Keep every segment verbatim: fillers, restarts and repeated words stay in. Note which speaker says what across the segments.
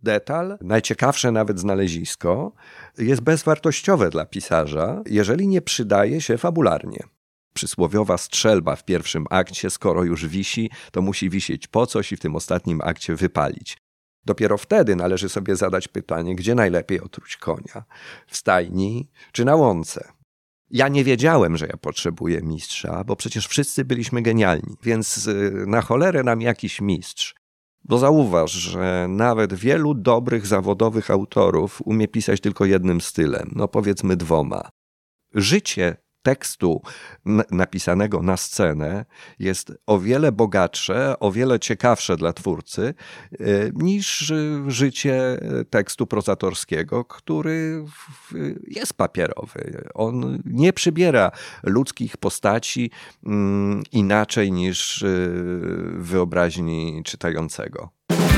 Speaker 1: detal, najciekawsze nawet znalezisko jest bezwartościowe dla pisarza, jeżeli nie przydaje się fabularnie. Przysłowiowa strzelba w pierwszym akcie, skoro już wisi, to musi wisieć po coś i w tym ostatnim akcie wypalić. Dopiero wtedy należy sobie zadać pytanie, gdzie najlepiej otruć konia? W stajni czy na łące? Ja nie wiedziałem, że ja potrzebuję mistrza, bo przecież wszyscy byliśmy genialni, więc na cholerę nam jakiś mistrz. Bo zauważ, że nawet wielu dobrych zawodowych autorów umie pisać tylko jednym stylem, no powiedzmy dwoma. Życie tekstu napisanego na scenę jest o wiele bogatsze, o wiele ciekawsze dla twórcy niż życie tekstu prozatorskiego, który jest papierowy. On nie przybiera ludzkich postaci inaczej niż w wyobraźni czytającego.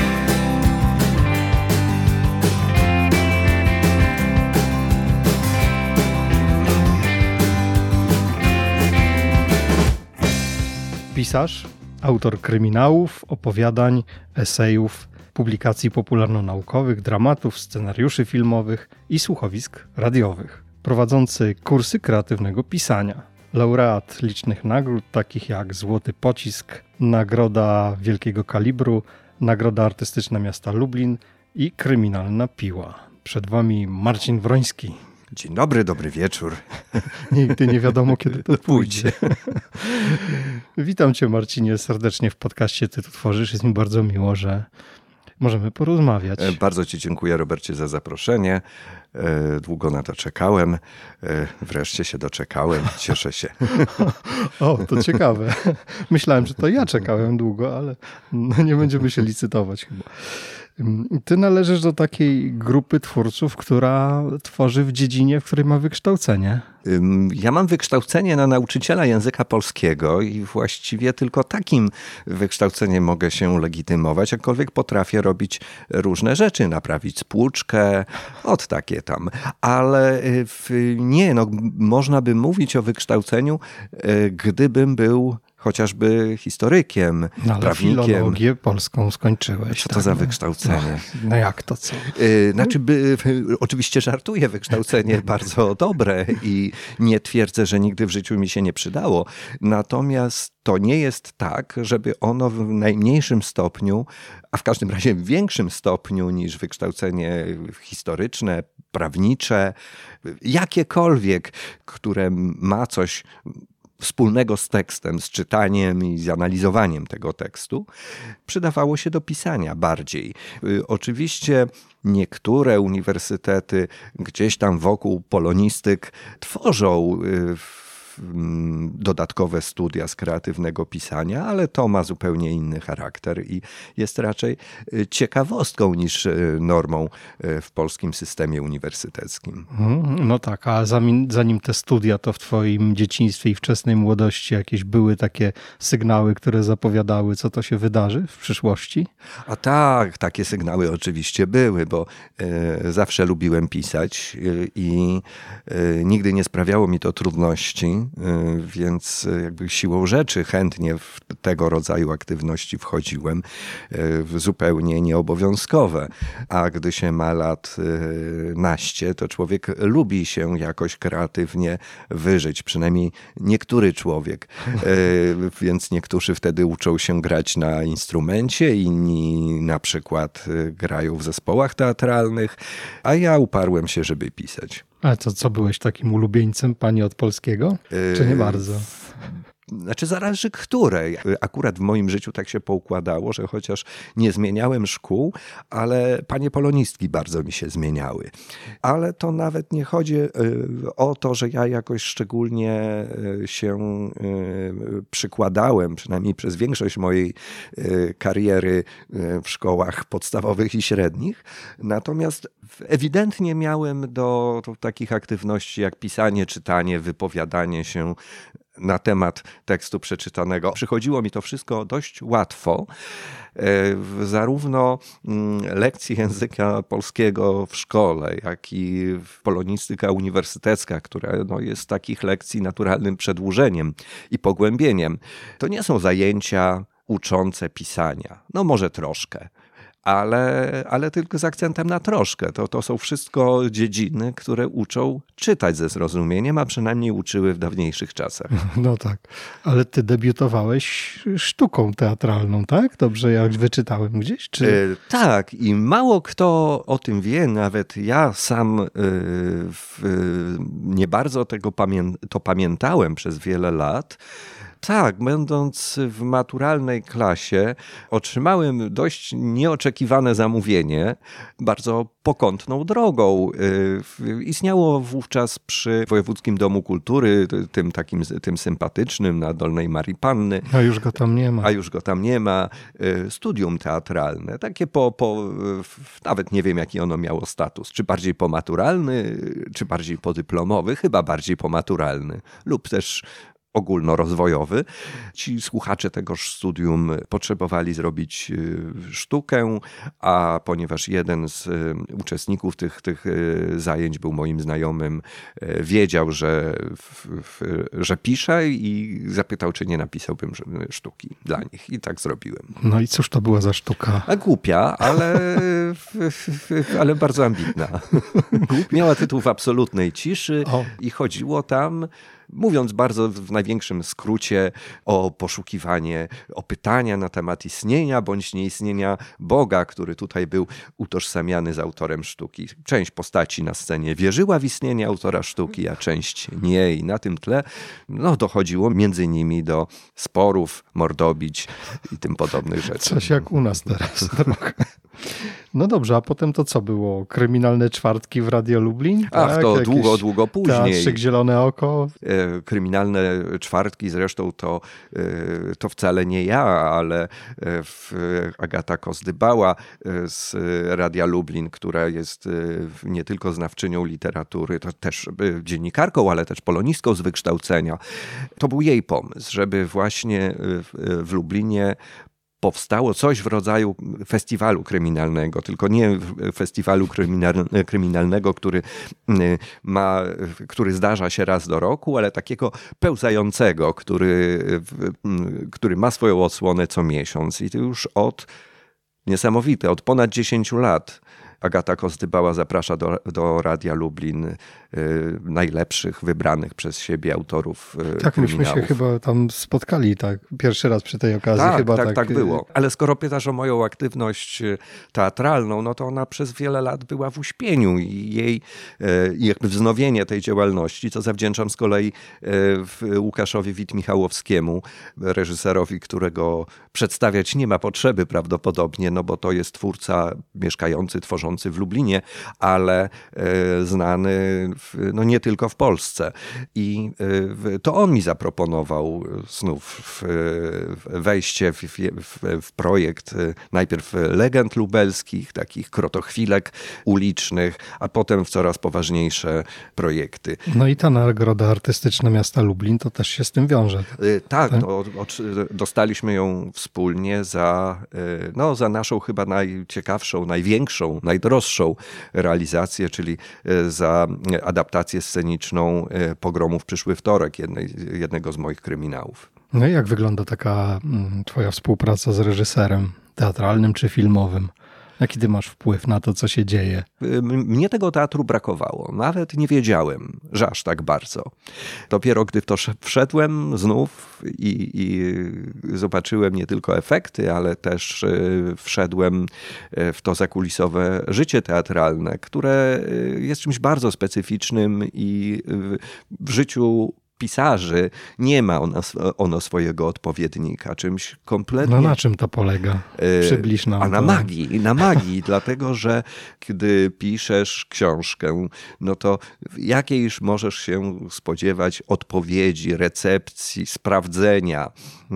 Speaker 2: Pisarz, autor kryminałów, opowiadań, esejów, publikacji popularno-naukowych, dramatów, scenariuszy filmowych i słuchowisk radiowych. Prowadzący kursy kreatywnego pisania. Laureat licznych nagród, takich jak Złoty Pocisk, Nagroda Wielkiego Kalibru, Nagroda Artystyczna Miasta Lublin i Kryminalna Piła. Przed wami Marcin Wroński.
Speaker 1: Dzień dobry, dobry wieczór.
Speaker 2: Nigdy nie wiadomo, kiedy to pójdzie. Witam cię, Marcinie, serdecznie w podcaście Ty tu tworzysz. Jest mi bardzo miło, że możemy porozmawiać.
Speaker 1: Bardzo ci dziękuję, Robercie, za zaproszenie. Długo na to czekałem. Wreszcie się doczekałem. Cieszę się.
Speaker 2: O, to ciekawe. Myślałem, że to ja czekałem długo, ale no nie będziemy się licytować chyba. Ty należysz do takiej grupy twórców, która tworzy w dziedzinie, w której ma wykształcenie.
Speaker 1: Ja mam wykształcenie na nauczyciela języka polskiego i właściwie tylko takim wykształceniem mogę się legitymować, jakkolwiek potrafię robić różne rzeczy, naprawić spłuczkę, od takie tam. Ale w, nie, no, można by mówić o wykształceniu, gdybym był chociażby historykiem,
Speaker 2: no, ale
Speaker 1: prawnikiem.
Speaker 2: Filologię polską skończyłeś.
Speaker 1: Co to
Speaker 2: tak?
Speaker 1: za wykształcenie?
Speaker 2: No, no jak to co?
Speaker 1: Yy, znaczy, by, oczywiście żartuję, wykształcenie bardzo dobre i nie twierdzę, że nigdy w życiu mi się nie przydało. Natomiast to nie jest tak, żeby ono w najmniejszym stopniu, a w każdym razie w większym stopniu niż wykształcenie historyczne, prawnicze, jakiekolwiek, które ma coś wspólnego z tekstem, z czytaniem i z analizowaniem tego tekstu, przydawało się do pisania bardziej. Oczywiście niektóre uniwersytety gdzieś tam wokół polonistyk tworzą dodatkowe studia z kreatywnego pisania, ale to ma zupełnie inny charakter i jest raczej ciekawostką niż normą w polskim systemie uniwersyteckim.
Speaker 2: No tak, a zanim, zanim te studia, to w twoim dzieciństwie i wczesnej młodości jakieś były takie sygnały, które zapowiadały, co to się wydarzy w przyszłości?
Speaker 1: A tak, takie sygnały oczywiście były, bo e, zawsze lubiłem pisać i e, nigdy nie sprawiało mi to trudności, więc jakby siłą rzeczy chętnie w tego rodzaju aktywności wchodziłem, zupełnie nieobowiązkowe. A gdy się ma lat naście, to człowiek lubi się jakoś kreatywnie wyżyć, przynajmniej niektóry człowiek. Więc niektórzy wtedy uczą się grać na instrumencie, inni na przykład grają w zespołach teatralnych, a ja uparłem się, żeby pisać.
Speaker 2: A co, co byłeś takim ulubieńcem pani od polskiego? Czy nie bardzo?
Speaker 1: Znaczy zależy której. Akurat w moim życiu tak się poukładało, że chociaż nie zmieniałem szkół, ale panie polonistki bardzo mi się zmieniały. Ale to nawet nie chodzi o to, że ja jakoś szczególnie się przykładałem, przynajmniej przez większość mojej kariery w szkołach podstawowych i średnich. Natomiast ewidentnie miałem do, do takich aktywności jak pisanie, czytanie, wypowiadanie się na temat tekstu przeczytanego. Przychodziło mi to wszystko dość łatwo. Zarówno lekcji języka polskiego w szkole, jak i polonistyka uniwersytecka, która no, jest takich lekcji naturalnym przedłużeniem i pogłębieniem. To nie są zajęcia uczące pisania. No może troszkę. ale, ale tylko z akcentem na troszkę. To, to są wszystko dziedziny, które uczą czytać ze zrozumieniem, a przynajmniej uczyły w dawniejszych czasach.
Speaker 2: No tak, ale ty debiutowałeś sztuką teatralną, tak? Dobrze, jak wyczytałem gdzieś? Czy...
Speaker 1: E, tak, i mało kto o tym wie, nawet ja sam e, w, nie bardzo tego pamię- to pamiętałem przez wiele lat. Tak, będąc w maturalnej klasie, otrzymałem dość nieoczekiwane zamówienie, bardzo pokątną drogą. Istniało wówczas przy Wojewódzkim Domu Kultury, tym takim tym sympatycznym na Dolnej Marii Panny.
Speaker 2: A już go tam nie ma.
Speaker 1: A już go tam nie ma. Studium teatralne, takie po, po nawet nie wiem jaki ono miało status, czy bardziej pomaturalny, czy bardziej podyplomowy, chyba bardziej pomaturalny lub też ogólnorozwojowy. Ci słuchacze tegoż studium potrzebowali zrobić sztukę, a ponieważ jeden z uczestników tych, tych zajęć był moim znajomym, wiedział, że, że pisze i zapytał, czy nie napisałbym sztuki dla nich. I tak zrobiłem.
Speaker 2: No i cóż to była za sztuka?
Speaker 1: A głupia, ale, ale bardzo ambitna. Miała tytuł W absolutnej ciszy o. i chodziło tam, mówiąc bardzo w największym skrócie, o poszukiwanie, o pytania na temat istnienia bądź nieistnienia Boga, który tutaj był utożsamiany z autorem sztuki. Część postaci na scenie wierzyła w istnienie autora sztuki, a część nie. I na tym tle no, dochodziło między nimi do sporów, mordobić i tym podobnych rzeczy.
Speaker 2: Coś jak u nas teraz trochę. No dobrze, a potem to co było? Kryminalne czwartki w Radio Lublin?
Speaker 1: Ach,
Speaker 2: tak?
Speaker 1: to
Speaker 2: Jakieś
Speaker 1: długo, długo później.
Speaker 2: Teatrzyk Zielone Oko?
Speaker 1: Kryminalne czwartki, zresztą to, to wcale nie ja, ale Agata Kozdybała z Radia Lublin, która jest nie tylko znawczynią literatury, to też dziennikarką, ale też polonistką z wykształcenia. To był jej pomysł, żeby właśnie w Lublinie powstało coś w rodzaju festiwalu kryminalnego, tylko nie festiwalu kryminal- kryminalnego, który ma, który zdarza się raz do roku, ale takiego pełzającego, który, który ma swoją odsłonę co miesiąc. I to już od, niesamowite, od ponad dziesięciu lat Agata Kozdybała zaprasza do, do Radia Lublin y, najlepszych, wybranych przez siebie autorów y,
Speaker 2: Tak,
Speaker 1: kryminałów.
Speaker 2: myśmy się chyba tam spotkali tak pierwszy raz przy tej okazji.
Speaker 1: Tak,
Speaker 2: chyba
Speaker 1: tak,
Speaker 2: tak,
Speaker 1: tak było. Ale skoro pytasz o moją aktywność teatralną, no to ona przez wiele lat była w uśpieniu i jej y, jakby wznowienie tej działalności, co zawdzięczam z kolei y, Łukaszowi Wit-Michałowskiemu, reżyserowi, którego przedstawiać nie ma potrzeby prawdopodobnie, no bo to jest twórca mieszkający, tworzący w Lublinie, ale e, znany w, no nie tylko w Polsce. I e, to on mi zaproponował znów w, w wejście w, w, w projekt e, najpierw legend lubelskich, takich krotochwilek ulicznych, a potem w coraz poważniejsze projekty.
Speaker 2: No i ta Nagroda Artystyczna Miasta Lublin to też się z tym wiąże.
Speaker 1: E, tak, tak? To, o, dostaliśmy ją wspólnie za, e, no, za naszą chyba najciekawszą, największą, najdroższą droższą realizację, czyli za adaptację sceniczną Pogromu w przyszły wtorek, jednej, jednego z moich kryminałów.
Speaker 2: No i jak wygląda taka twoja współpraca z reżyserem teatralnym czy filmowym? Jaki ty masz wpływ na to, co się dzieje?
Speaker 1: Mnie tego teatru brakowało. Nawet nie wiedziałem, że aż tak bardzo. Dopiero gdy w to wszedłem znów i, i zobaczyłem nie tylko efekty, ale też wszedłem w to zakulisowe życie teatralne, które jest czymś bardzo specyficznym i w życiu pisarzy nie ma ono, ono swojego odpowiednika, czymś kompletnie...
Speaker 2: No na czym to polega? Przybliż nam.
Speaker 1: A na
Speaker 2: to.
Speaker 1: magii, na magii, dlatego że gdy piszesz książkę, no to jakiejś możesz się spodziewać odpowiedzi, recepcji, sprawdzenia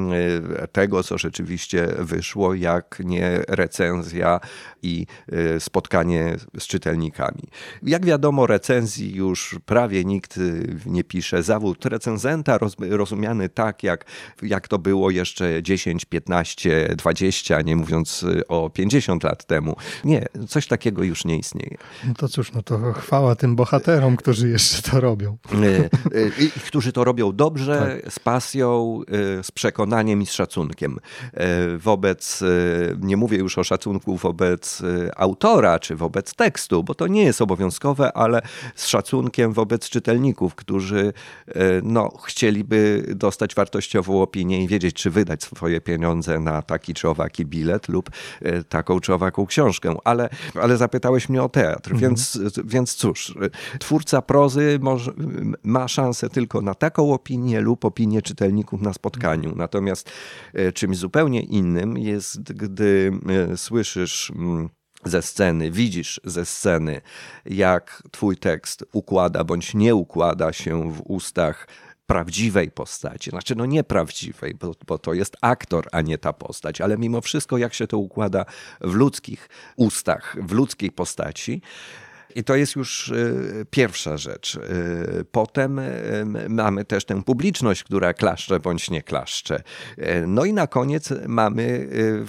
Speaker 1: tego, co rzeczywiście wyszło, jak nie recenzja i spotkanie z czytelnikami. Jak wiadomo, recenzji już prawie nikt nie pisze. Zawód recenzenta, roz, rozumiany tak, jak, jak to było jeszcze dziesięć, piętnaście, dwadzieścia, nie mówiąc o pięćdziesiąt lat temu. Nie, coś takiego już nie istnieje.
Speaker 2: No to cóż, no to chwała tym bohaterom, którzy jeszcze to robią.
Speaker 1: I którzy to robią dobrze, tak. z pasją, z przekonaniem i z szacunkiem. Wobec, nie mówię już o szacunku wobec autora, czy wobec tekstu, bo to nie jest obowiązkowe, ale z szacunkiem wobec czytelników, którzy no, chcieliby dostać wartościową opinię i wiedzieć, czy wydać swoje pieniądze na taki czy owaki bilet lub taką czy owaką książkę. Ale, ale zapytałeś mnie o teatr, mhm. więc, więc cóż, twórca prozy może, ma szansę tylko na taką opinię lub opinię czytelników na spotkaniu. Natomiast czymś zupełnie innym jest, gdy słyszysz ze sceny, widzisz ze sceny, jak twój tekst układa bądź nie układa się w ustach prawdziwej postaci. Znaczy, no nieprawdziwej, bo, bo to jest aktor, a nie ta postać, ale mimo wszystko jak się to układa w ludzkich ustach, w ludzkiej postaci. I to jest już pierwsza rzecz. Potem mamy też tę publiczność, która klaszcze bądź nie klaszcze. No i na koniec mamy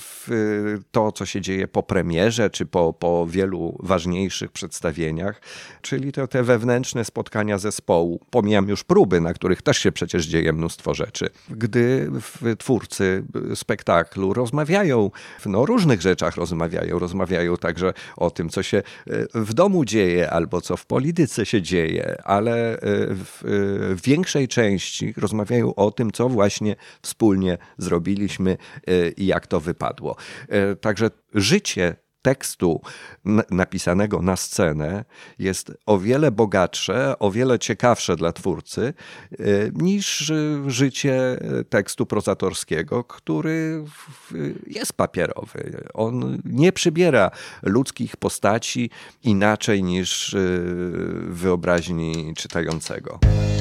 Speaker 1: to, co się dzieje po premierze, czy po, po wielu ważniejszych przedstawieniach, czyli to te wewnętrzne spotkania zespołu. Pomijam już próby, na których też się przecież dzieje mnóstwo rzeczy. Gdy twórcy spektaklu rozmawiają, no, o różnych rzeczach rozmawiają. Rozmawiają także o tym, co się w domu dzieje, dzieje, albo co w polityce się dzieje, ale w, w większej części rozmawiają o tym, co właśnie wspólnie zrobiliśmy i jak to wypadło. Także życie tekstu napisanego na scenę jest o wiele bogatsze, o wiele ciekawsze dla twórcy niż życie tekstu prozatorskiego, który jest papierowy. On nie przybiera ludzkich postaci inaczej niż w wyobraźni czytającego.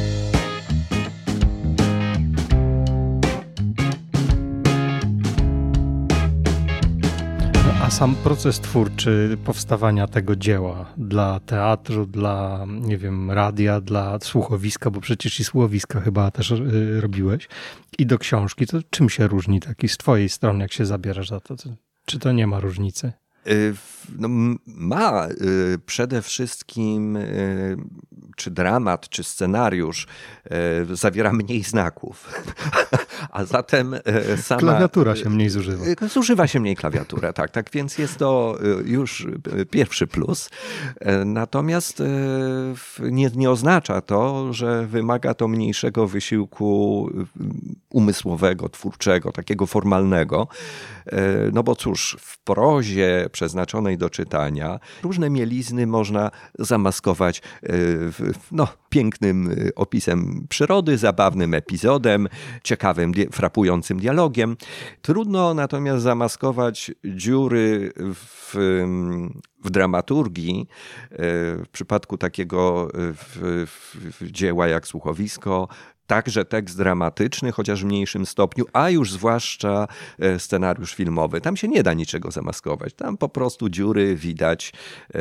Speaker 2: A sam proces twórczy powstawania tego dzieła dla teatru, dla, nie wiem, radia, dla słuchowiska, bo przecież i słuchowiska chyba też y, robiłeś, i do książki, to czym się różni taki z twojej strony, jak się zabierasz za to? Czy to nie ma różnicy?
Speaker 1: No, ma przede wszystkim, czy dramat, czy scenariusz zawiera mniej znaków, a zatem sama...
Speaker 2: Klawiatura się mniej zużywa.
Speaker 1: Zużywa się mniej klawiatura, tak, tak, więc jest to już pierwszy plus. Natomiast nie, nie oznacza to, że wymaga to mniejszego wysiłku umysłowego, twórczego, takiego formalnego. No bo cóż, w prozie przeznaczonej do czytania różne mielizny można zamaskować no, pięknym opisem przyrody, zabawnym epizodem, ciekawym, frapującym dialogiem. Trudno natomiast zamaskować dziury w, w dramaturgii. W przypadku takiego w, w dzieła jak Słuchowisko, także tekst dramatyczny, chociaż w mniejszym stopniu, a już zwłaszcza scenariusz filmowy. Tam się nie da niczego zamaskować. Tam po prostu dziury widać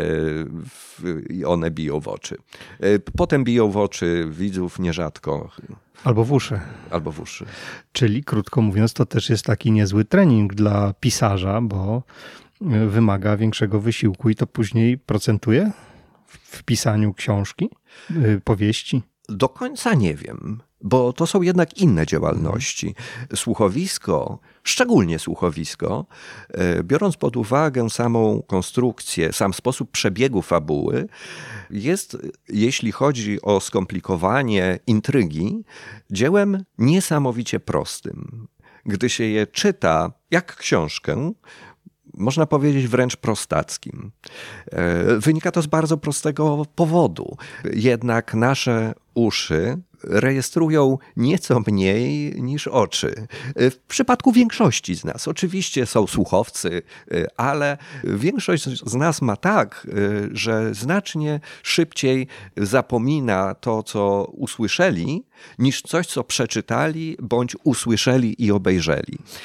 Speaker 1: i one biją w oczy. Potem biją w oczy widzów nierzadko.
Speaker 2: Albo w uszy.
Speaker 1: Albo w uszy.
Speaker 2: Czyli, krótko mówiąc, to też jest taki niezły trening dla pisarza, bo wymaga większego wysiłku i to później procentuje w pisaniu książki, powieści?
Speaker 1: Do końca nie wiem, bo to są jednak inne działalności. Słuchowisko, szczególnie słuchowisko, biorąc pod uwagę samą konstrukcję, sam sposób przebiegu fabuły, jest, jeśli chodzi o skomplikowanie intrygi, dziełem niesamowicie prostym. Gdy się je czyta jak książkę, można powiedzieć wręcz prostackim. Wynika to z bardzo prostego powodu. Jednak nasze uszy rejestrują nieco mniej niż oczy. W przypadku większości z nas. Oczywiście są słuchowcy, ale większość z nas ma tak, że znacznie szybciej zapomina to, co usłyszeli, niż coś, co przeczytali bądź usłyszeli i obejrzeli.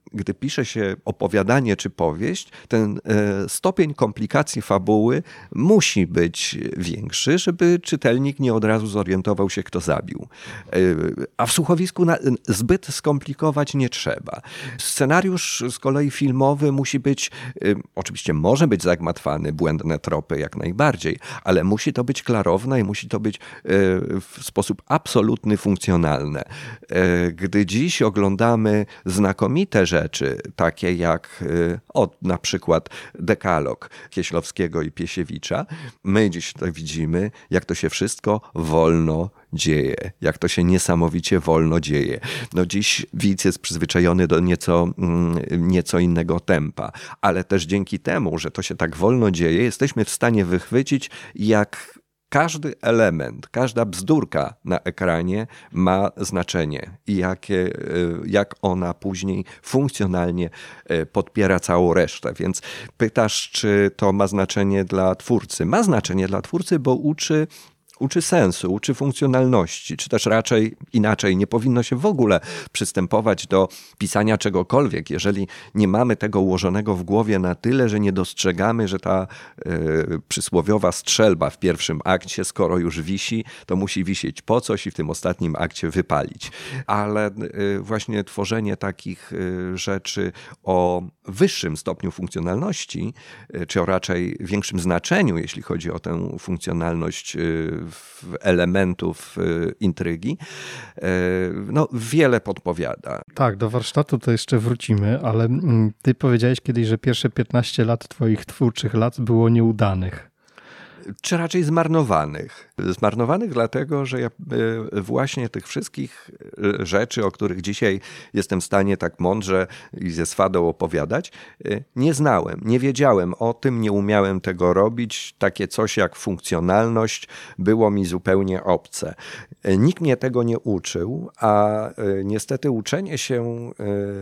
Speaker 1: gdy pisze się opowiadanie czy powieść, ten stopień komplikacji fabuły musi być większy, żeby czytelnik nie od razu zorientował się, kto zabił. A w słuchowisku zbyt skomplikować nie trzeba. Scenariusz z kolei filmowy musi być, oczywiście może być zagmatwany, błędne tropy jak najbardziej, ale musi to być klarowne i musi to być w sposób absolutny funkcjonalne. Gdy dziś oglądamy znakomite rzeczy, takie jak o, na przykład Dekalog Kieślowskiego i Piesiewicza, my dziś tutaj widzimy, jak to się wszystko wolno dzieje, jak to się niesamowicie wolno dzieje. No dziś widz jest przyzwyczajony do nieco, nieco innego tempa, ale też dzięki temu, że to się tak wolno dzieje, jesteśmy w stanie wychwycić, jak każdy element, każda bzdurka na ekranie ma znaczenie i jakie, jak ona później funkcjonalnie podpiera całą resztę. Więc pytasz, czy to ma znaczenie dla twórcy? Ma znaczenie dla twórcy, bo uczy Uczy sensu, uczy funkcjonalności, czy też raczej inaczej. Nie powinno się w ogóle przystępować do pisania czegokolwiek, jeżeli nie mamy tego ułożonego w głowie na tyle, że nie dostrzegamy, że ta y, przysłowiowa strzelba w pierwszym akcie, skoro już wisi, to musi wisieć po coś i w tym ostatnim akcie wypalić. Ale y, właśnie tworzenie takich y, rzeczy o wyższym stopniu funkcjonalności, y, czy o raczej większym znaczeniu, jeśli chodzi o tę funkcjonalność y, elementów intrygi, no wiele podpowiada.
Speaker 2: Tak, do warsztatu to jeszcze wrócimy, ale ty powiedziałeś kiedyś, że pierwsze piętnaście lat twoich twórczych lat było nieudanych.
Speaker 1: Czy raczej zmarnowanych. Zmarnowanych dlatego, że ja właśnie tych wszystkich rzeczy, o których dzisiaj jestem w stanie tak mądrze i ze swadą opowiadać, nie znałem, nie wiedziałem o tym, nie umiałem tego robić. Takie coś jak funkcjonalność było mi zupełnie obce. Nikt mnie tego nie uczył, a niestety uczenie się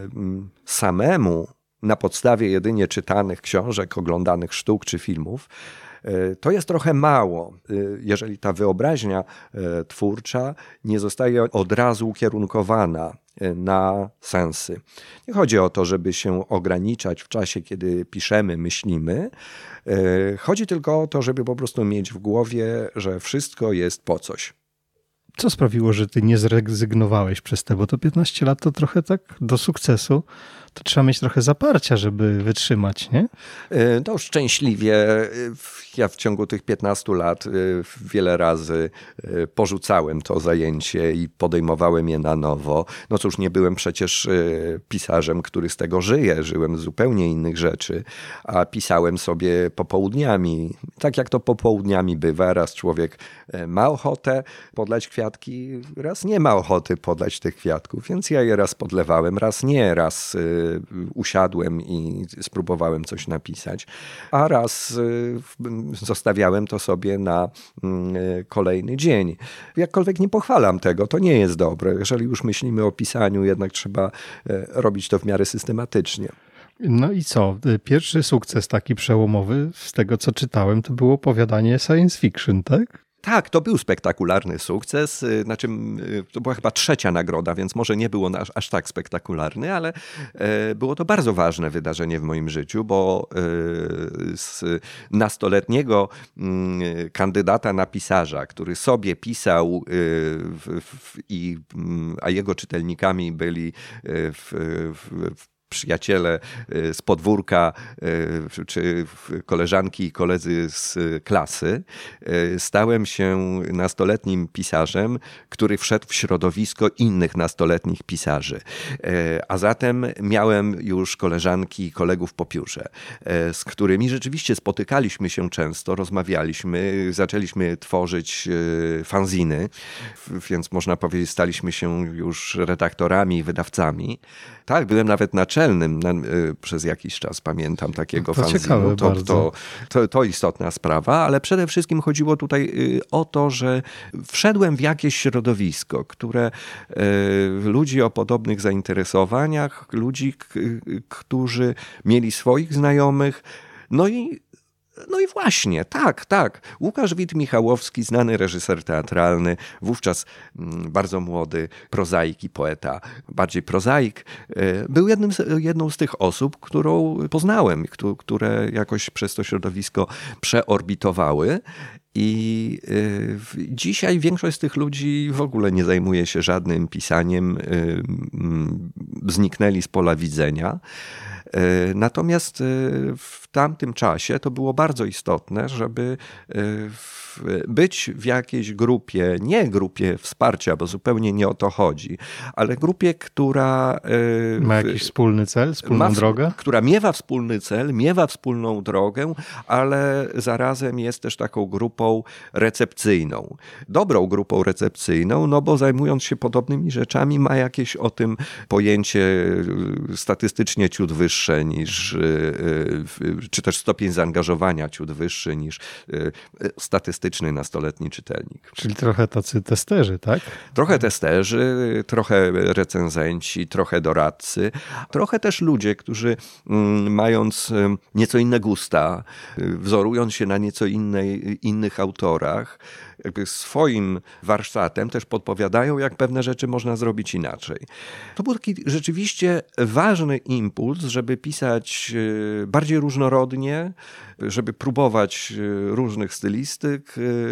Speaker 1: samemu na podstawie jedynie czytanych książek, oglądanych sztuk czy filmów, to jest trochę mało, jeżeli ta wyobraźnia twórcza nie zostaje od razu ukierunkowana na sensy. Nie chodzi o to, żeby się ograniczać w czasie, kiedy piszemy, myślimy. Chodzi tylko o to, żeby po prostu mieć w głowie, że wszystko jest po coś.
Speaker 2: Co sprawiło, że ty nie zrezygnowałeś przez te, bo to piętnaście lat to trochę tak do sukcesu, to trzeba mieć trochę zaparcia, żeby wytrzymać, nie?
Speaker 1: No szczęśliwie ja w ciągu tych piętnastu lat wiele razy porzucałem to zajęcie i podejmowałem je na nowo. No cóż, nie byłem przecież pisarzem, który z tego żyje. Żyłem z zupełnie innych rzeczy, a pisałem sobie popołudniami. Tak jak to popołudniami bywa, raz człowiek ma ochotę podlać kwiatki, raz nie ma ochoty podlać tych kwiatków, więc ja je raz podlewałem, raz nie, raz usiadłem i spróbowałem coś napisać, a raz zostawiałem to sobie na kolejny dzień. Jakkolwiek nie pochwalam tego, to nie jest dobre. Jeżeli już myślimy o pisaniu, jednak trzeba robić to w miarę systematycznie.
Speaker 2: No i co? Pierwszy sukces taki przełomowy, z tego co czytałem, to było opowiadanie science fiction, tak?
Speaker 1: Tak, to był spektakularny sukces, znaczy to była chyba trzecia nagroda, więc może nie było aż, aż tak spektakularny, ale było to bardzo ważne wydarzenie w moim życiu, bo z nastoletniego kandydata na pisarza, który sobie pisał, i, a jego czytelnikami byli w, w przyjaciele z podwórka, czy koleżanki i koledzy z klasy, stałem się nastoletnim pisarzem, który wszedł w środowisko innych nastoletnich pisarzy. A zatem miałem już koleżanki i kolegów po piórze, z którymi rzeczywiście spotykaliśmy się często, rozmawialiśmy, zaczęliśmy tworzyć fanziny, więc można powiedzieć, staliśmy się już redaktorami i wydawcami. Tak, byłem nawet naczelnym na, y, przez jakiś czas, pamiętam takiego
Speaker 2: to
Speaker 1: fanzinu.
Speaker 2: Ciekawe
Speaker 1: to,
Speaker 2: bardzo.
Speaker 1: To, to, to istotna sprawa, ale przede wszystkim chodziło tutaj y, o to, że wszedłem w jakieś środowisko, które y, ludzi o podobnych zainteresowaniach, ludzi, k, którzy mieli swoich znajomych, no i No i właśnie, tak, tak. Łukasz Wit-Michałowski, znany reżyser teatralny, wówczas bardzo młody prozaik i poeta, bardziej prozaik, był jednym z, jedną z tych osób, którą poznałem, które jakoś przez to środowisko przeorbitowały. I y, dzisiaj większość z tych ludzi w ogóle nie zajmuje się żadnym pisaniem, y, y, zniknęli z pola widzenia. Y, natomiast y, w tamtym czasie to było bardzo istotne, żeby y, w, być w jakiejś grupie, nie grupie wsparcia, bo zupełnie nie o to chodzi, ale grupie, która y,
Speaker 2: ma jakiś wspólny cel, wspólną
Speaker 1: ma,
Speaker 2: drogę?
Speaker 1: Która miewa wspólny cel, miewa wspólną drogę, ale zarazem jest też taką grupą recepcyjną. Dobrą grupą recepcyjną, no bo zajmując się podobnymi rzeczami ma jakieś o tym pojęcie statystycznie ciut wyższe niż, czy też stopień zaangażowania ciut wyższy niż statystyczny nastoletni czytelnik.
Speaker 2: Czyli trochę tacy testerzy, tak?
Speaker 1: Trochę testerzy, trochę recenzenci, trochę doradcy, trochę też ludzie, którzy mając nieco inne gusta, wzorując się na nieco innej, innych autorach, jakby swoim warsztatem też podpowiadają, jak pewne rzeczy można zrobić inaczej. To był taki rzeczywiście ważny impuls, żeby pisać bardziej różnorodnie, żeby próbować różnych stylistyk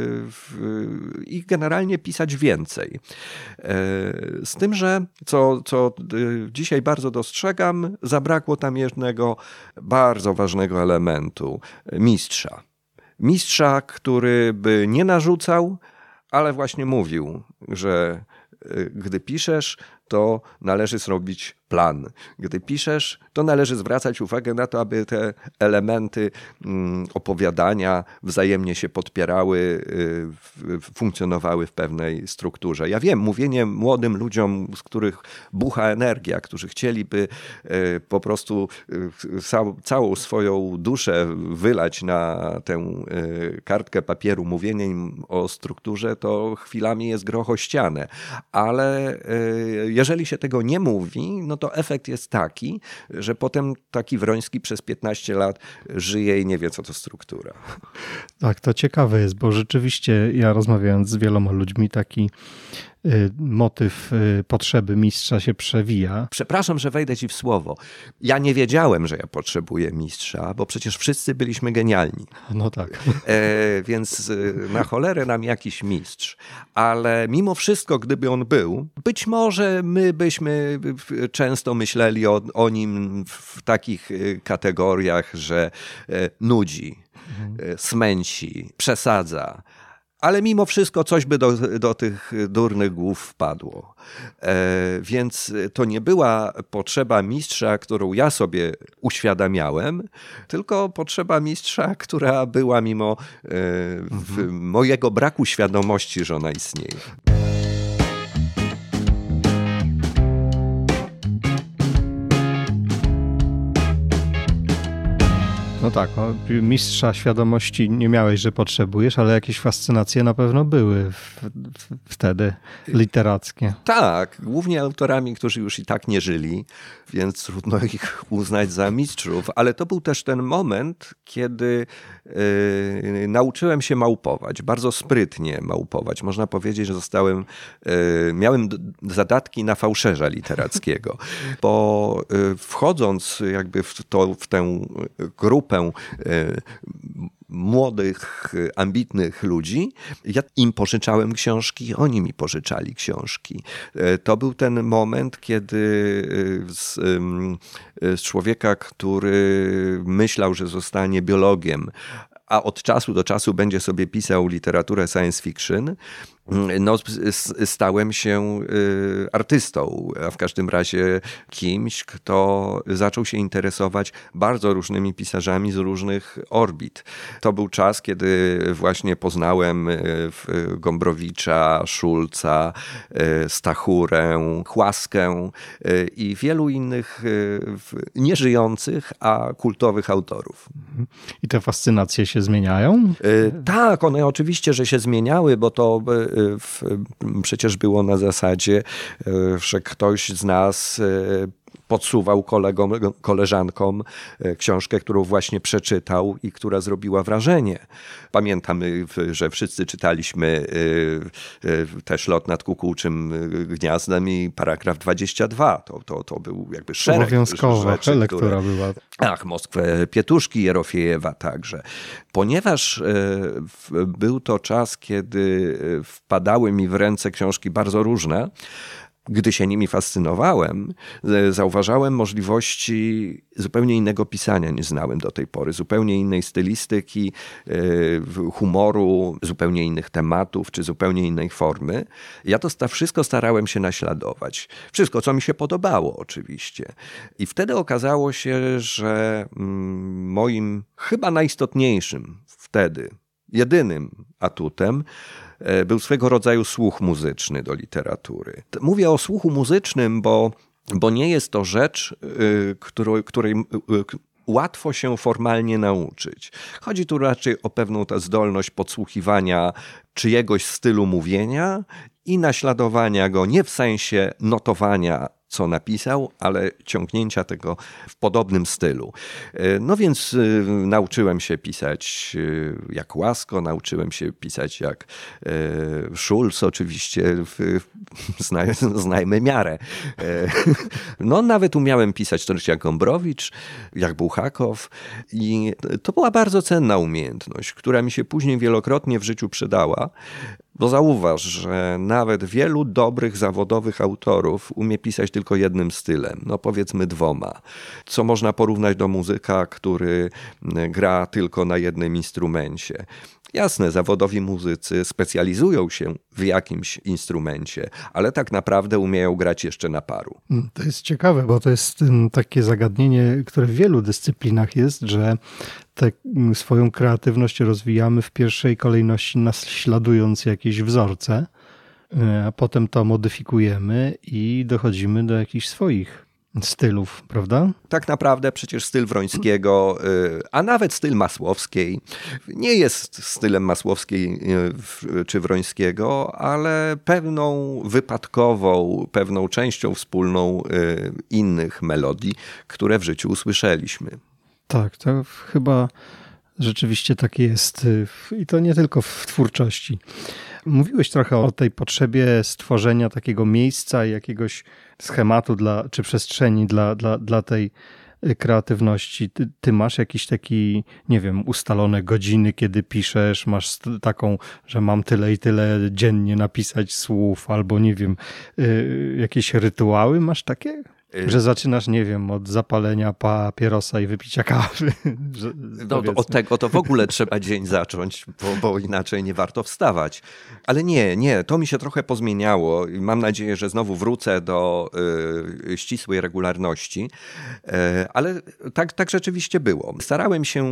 Speaker 1: i generalnie pisać więcej. Z tym, że co, co dzisiaj bardzo dostrzegam, zabrakło tam jednego bardzo ważnego elementu – mistrza. Mistrza, który by nie narzucał, ale właśnie mówił, że gdy piszesz, to należy zrobić plan. Gdy piszesz, to należy zwracać uwagę na to, aby te elementy opowiadania wzajemnie się podpierały, funkcjonowały w pewnej strukturze. Ja wiem, mówienie młodym ludziom, z których bucha energia, którzy chcieliby po prostu całą swoją duszę wylać na tę kartkę papieru, mówienie im o strukturze, to chwilami jest grochościane. Ale jeżeli się tego nie mówi, no to efekt jest taki, że potem taki Wroński przez piętnaście lat żyje i nie wie, co to struktura.
Speaker 2: Tak, to ciekawe jest, bo rzeczywiście ja rozmawiając z wieloma ludźmi, taki motyw potrzeby mistrza się przewija.
Speaker 1: Przepraszam, że wejdę ci w słowo. Ja nie wiedziałem, że ja potrzebuję mistrza, bo przecież wszyscy byliśmy genialni.
Speaker 2: No tak.
Speaker 1: E, więc na cholerę nam jakiś mistrz. Ale mimo wszystko, gdyby on był, być może my byśmy często myśleli o, o nim w takich kategoriach, że nudzi, mhm. smęci, przesadza. Ale mimo wszystko coś by do, do tych durnych głów wpadło. E, więc to nie była potrzeba mistrza, którą ja sobie uświadamiałem, tylko potrzeba mistrza, która była mimo e, w, mhm. mojego braku świadomości, że ona istnieje.
Speaker 2: No tak, no, mistrza świadomości nie miałeś, że potrzebujesz, ale jakieś fascynacje na pewno były w, w, wtedy literackie.
Speaker 1: Tak, głównie autorami, którzy już i tak nie żyli, więc trudno ich uznać za mistrzów, ale to był też ten moment, kiedy yy, nauczyłem się małpować, bardzo sprytnie małpować. Można powiedzieć, że zostałem, yy, miałem zadatki na fałszerza literackiego, bo yy, wchodząc jakby w, to, w tę grupę młodych, ambitnych ludzi. Ja im pożyczałem książki, oni mi pożyczali książki. To był ten moment, kiedy z, z człowieka, który myślał, że zostanie biologiem, a od czasu do czasu będzie sobie pisał literaturę science fiction, no, stałem się artystą, a w każdym razie kimś, kto zaczął się interesować bardzo różnymi pisarzami z różnych orbit. To był czas, kiedy właśnie poznałem Gombrowicza, Szulca, Stachurę, Chłaskę i wielu innych nieżyjących, a kultowych autorów.
Speaker 2: I te fascynacje się zmieniają?
Speaker 1: Tak, one oczywiście, że się zmieniały, bo to W, przecież było na zasadzie, że ktoś z nas podsuwał kolegom, koleżankom książkę, którą właśnie przeczytał i która zrobiła wrażenie. Pamiętamy, że wszyscy czytaliśmy też Lot nad kukułczym gniazdem i paragraf dwadzieścia dwa. To, to, to był jakby szereg
Speaker 2: obowiązkowa
Speaker 1: rzeczy,
Speaker 2: lektura
Speaker 1: które...
Speaker 2: była.
Speaker 1: Ach, Moskwę Pietuszki Jerofiejewa także. Ponieważ był to czas, kiedy wpadały mi w ręce książki bardzo różne, gdy się nimi fascynowałem, zauważałem możliwości zupełnie innego pisania niż znałem do tej pory, zupełnie innej stylistyki, humoru, zupełnie innych tematów, czy zupełnie innej formy. Ja to wszystko starałem się naśladować. Wszystko, co mi się podobało oczywiście. I wtedy okazało się, że moim chyba najistotniejszym wtedy, jedynym atutem był swego rodzaju słuch muzyczny do literatury. Mówię o słuchu muzycznym, bo, bo nie jest to rzecz, której, której łatwo się formalnie nauczyć. Chodzi tu raczej o pewną tę zdolność podsłuchiwania czyjegoś stylu mówienia i naśladowania go nie w sensie notowania, co napisał, ale ciągnięcia tego w podobnym stylu. No więc y, nauczyłem się pisać y, jak Łasko, nauczyłem się pisać jak y, Schulz, oczywiście w, zna, znajmy miarę. No nawet umiałem pisać też jak Gombrowicz, jak Buchakow i to była bardzo cenna umiejętność, która mi się później wielokrotnie w życiu przydała. Bo zauważ, że nawet wielu dobrych zawodowych autorów umie pisać tylko jednym stylem, no powiedzmy dwoma. Co można porównać do muzyka, który gra tylko na jednym instrumencie. Jasne, zawodowi muzycy specjalizują się w jakimś instrumencie, ale tak naprawdę umieją grać jeszcze na paru.
Speaker 2: To jest ciekawe, bo to jest takie zagadnienie, które w wielu dyscyplinach jest, że tę swoją kreatywność rozwijamy w pierwszej kolejności naśladując jakieś wzorce, a potem to modyfikujemy i dochodzimy do jakichś swoich stylów, prawda?
Speaker 1: Tak naprawdę przecież styl Wrońskiego, a nawet styl Masłowskiej nie jest stylem Masłowskiej czy Wrońskiego, ale pewną wypadkową, pewną częścią wspólną innych melodii, które w życiu usłyszeliśmy.
Speaker 2: Tak, to chyba rzeczywiście tak jest i to nie tylko w twórczości. Mówiłeś trochę o tej potrzebie stworzenia takiego miejsca, jakiegoś schematu dla, czy przestrzeni dla, dla, dla tej kreatywności. Ty, ty masz jakiś taki, nie wiem, ustalone godziny, kiedy piszesz, masz taką, że mam tyle i tyle dziennie napisać słów, albo nie wiem, y, jakieś rytuały masz takie? Że zaczynasz, nie wiem, od zapalenia papierosa i wypicia kawy. Że,
Speaker 1: no, to od tego to w ogóle trzeba dzień zacząć, bo, bo inaczej nie warto wstawać. Ale nie, nie, to mi się trochę pozmieniało i mam nadzieję, że znowu wrócę do y, ścisłej regularności. Y, ale tak, tak rzeczywiście było. Starałem się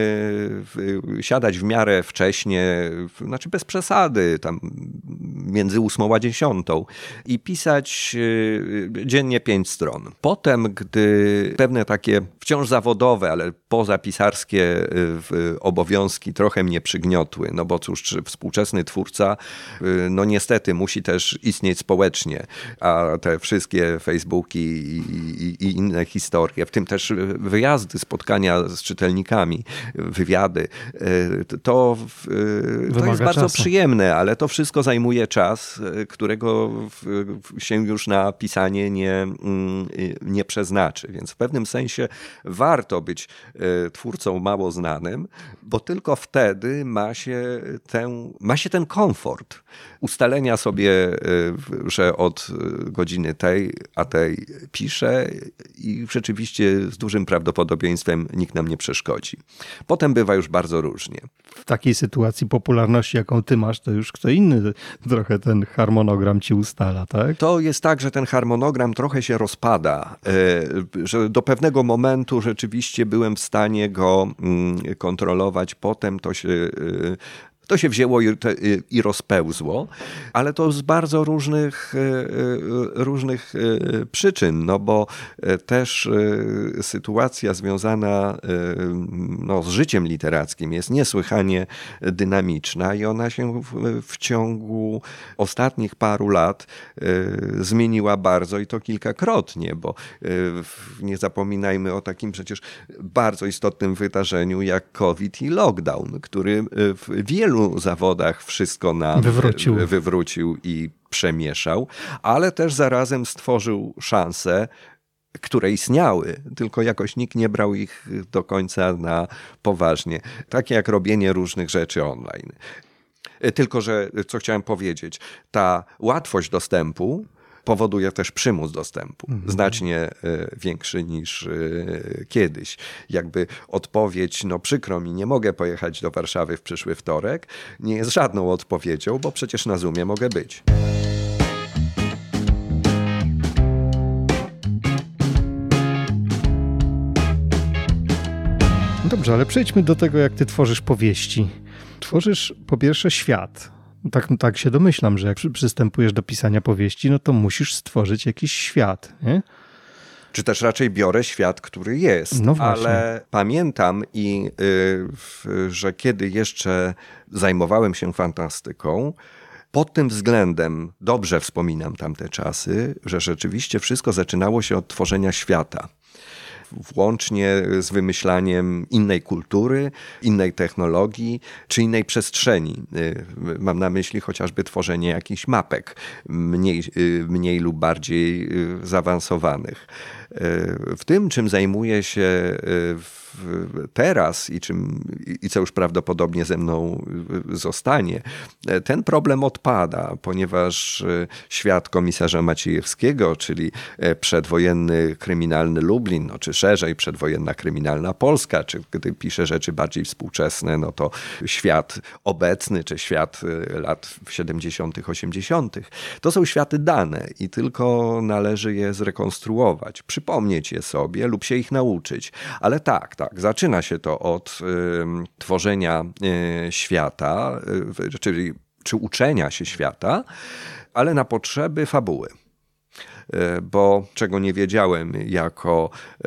Speaker 1: y, siadać w miarę wcześnie, znaczy bez przesady, tam między ósmą a dziesiątą i pisać y, dziennie pięć stron. Potem, gdy pewne takie wciąż zawodowe, ale pozapisarskie obowiązki trochę mnie przygniotły, no bo cóż, współczesny twórca, no niestety musi też istnieć społecznie, a te wszystkie Facebooki i, i, i inne historie, w tym też wyjazdy, spotkania z czytelnikami, wywiady, to, to jest bardzo
Speaker 2: czasu.
Speaker 1: przyjemne, ale to wszystko zajmuje czas, którego się już na pisanie nie nie przeznaczy. Więc w pewnym sensie warto być twórcą mało znanym, bo tylko wtedy ma się ten, ma się ten komfort ustalenia sobie, że od godziny tej a tej piszę i rzeczywiście z dużym prawdopodobieństwem nikt nam nie przeszkodzi. Potem bywa już bardzo różnie.
Speaker 2: W takiej sytuacji popularności, jaką ty masz, to już kto inny trochę ten harmonogram ci ustala, tak?
Speaker 1: To jest tak, że ten harmonogram trochę się rozpada, że do pewnego momentu rzeczywiście byłem w stanie go kontrolować, potem to się To się wzięło i, te, i rozpełzło, ale to z bardzo różnych, różnych przyczyn, no bo też sytuacja związana no, z życiem literackim jest niesłychanie dynamiczna i ona się w, w ciągu ostatnich paru lat zmieniła bardzo i to kilkakrotnie, bo nie zapominajmy o takim przecież bardzo istotnym wydarzeniu jak COVID i lockdown, który w wielu zawodach wszystko nam
Speaker 2: wywrócił.
Speaker 1: wywrócił i przemieszał, ale też zarazem stworzył szanse, które istniały, tylko jakoś nikt nie brał ich do końca na poważnie. Takie jak robienie różnych rzeczy online. Tylko że, co chciałem powiedzieć, ta łatwość dostępu powoduje też przymus dostępu, mhm. znacznie większy niż kiedyś. Jakby odpowiedź, no przykro mi, nie mogę pojechać do Warszawy w przyszły wtorek, nie jest żadną odpowiedzią, bo przecież na Zoomie mogę być.
Speaker 2: Dobrze, ale przejdźmy do tego, jak ty tworzysz powieści. Tworzysz po pierwsze świat. Tak, tak się domyślam, że jak przystępujesz do pisania powieści, no to musisz stworzyć jakiś świat, nie?
Speaker 1: Czy też raczej biorę świat, który jest.
Speaker 2: No właśnie.
Speaker 1: Ale pamiętam, i, y, że kiedy jeszcze zajmowałem się fantastyką, pod tym względem dobrze wspominam tamte czasy, że rzeczywiście wszystko zaczynało się od tworzenia świata. Włącznie z wymyślaniem innej kultury, innej technologii czy innej przestrzeni. Mam na myśli chociażby tworzenie jakichś mapek mniej, mniej lub bardziej zaawansowanych. W tym, czym zajmuję się teraz i, czym, i co już prawdopodobnie ze mną zostanie, ten problem odpada, ponieważ świat komisarza Maciejewskiego, czyli przedwojenny kryminalny Lublin, no, czy szerzej przedwojenna kryminalna Polska, czy gdy piszę rzeczy bardziej współczesne, no to świat obecny, czy świat lat siedemdziesiątych, osiemdziesiątych. To są światy dane i tylko należy je zrekonstruować, przypomnieć je sobie lub się ich nauczyć. Ale tak, tak, zaczyna się to od y, tworzenia y, świata, y, czyli czy uczenia się świata, ale na potrzeby fabuły. Bo czego nie wiedziałem jako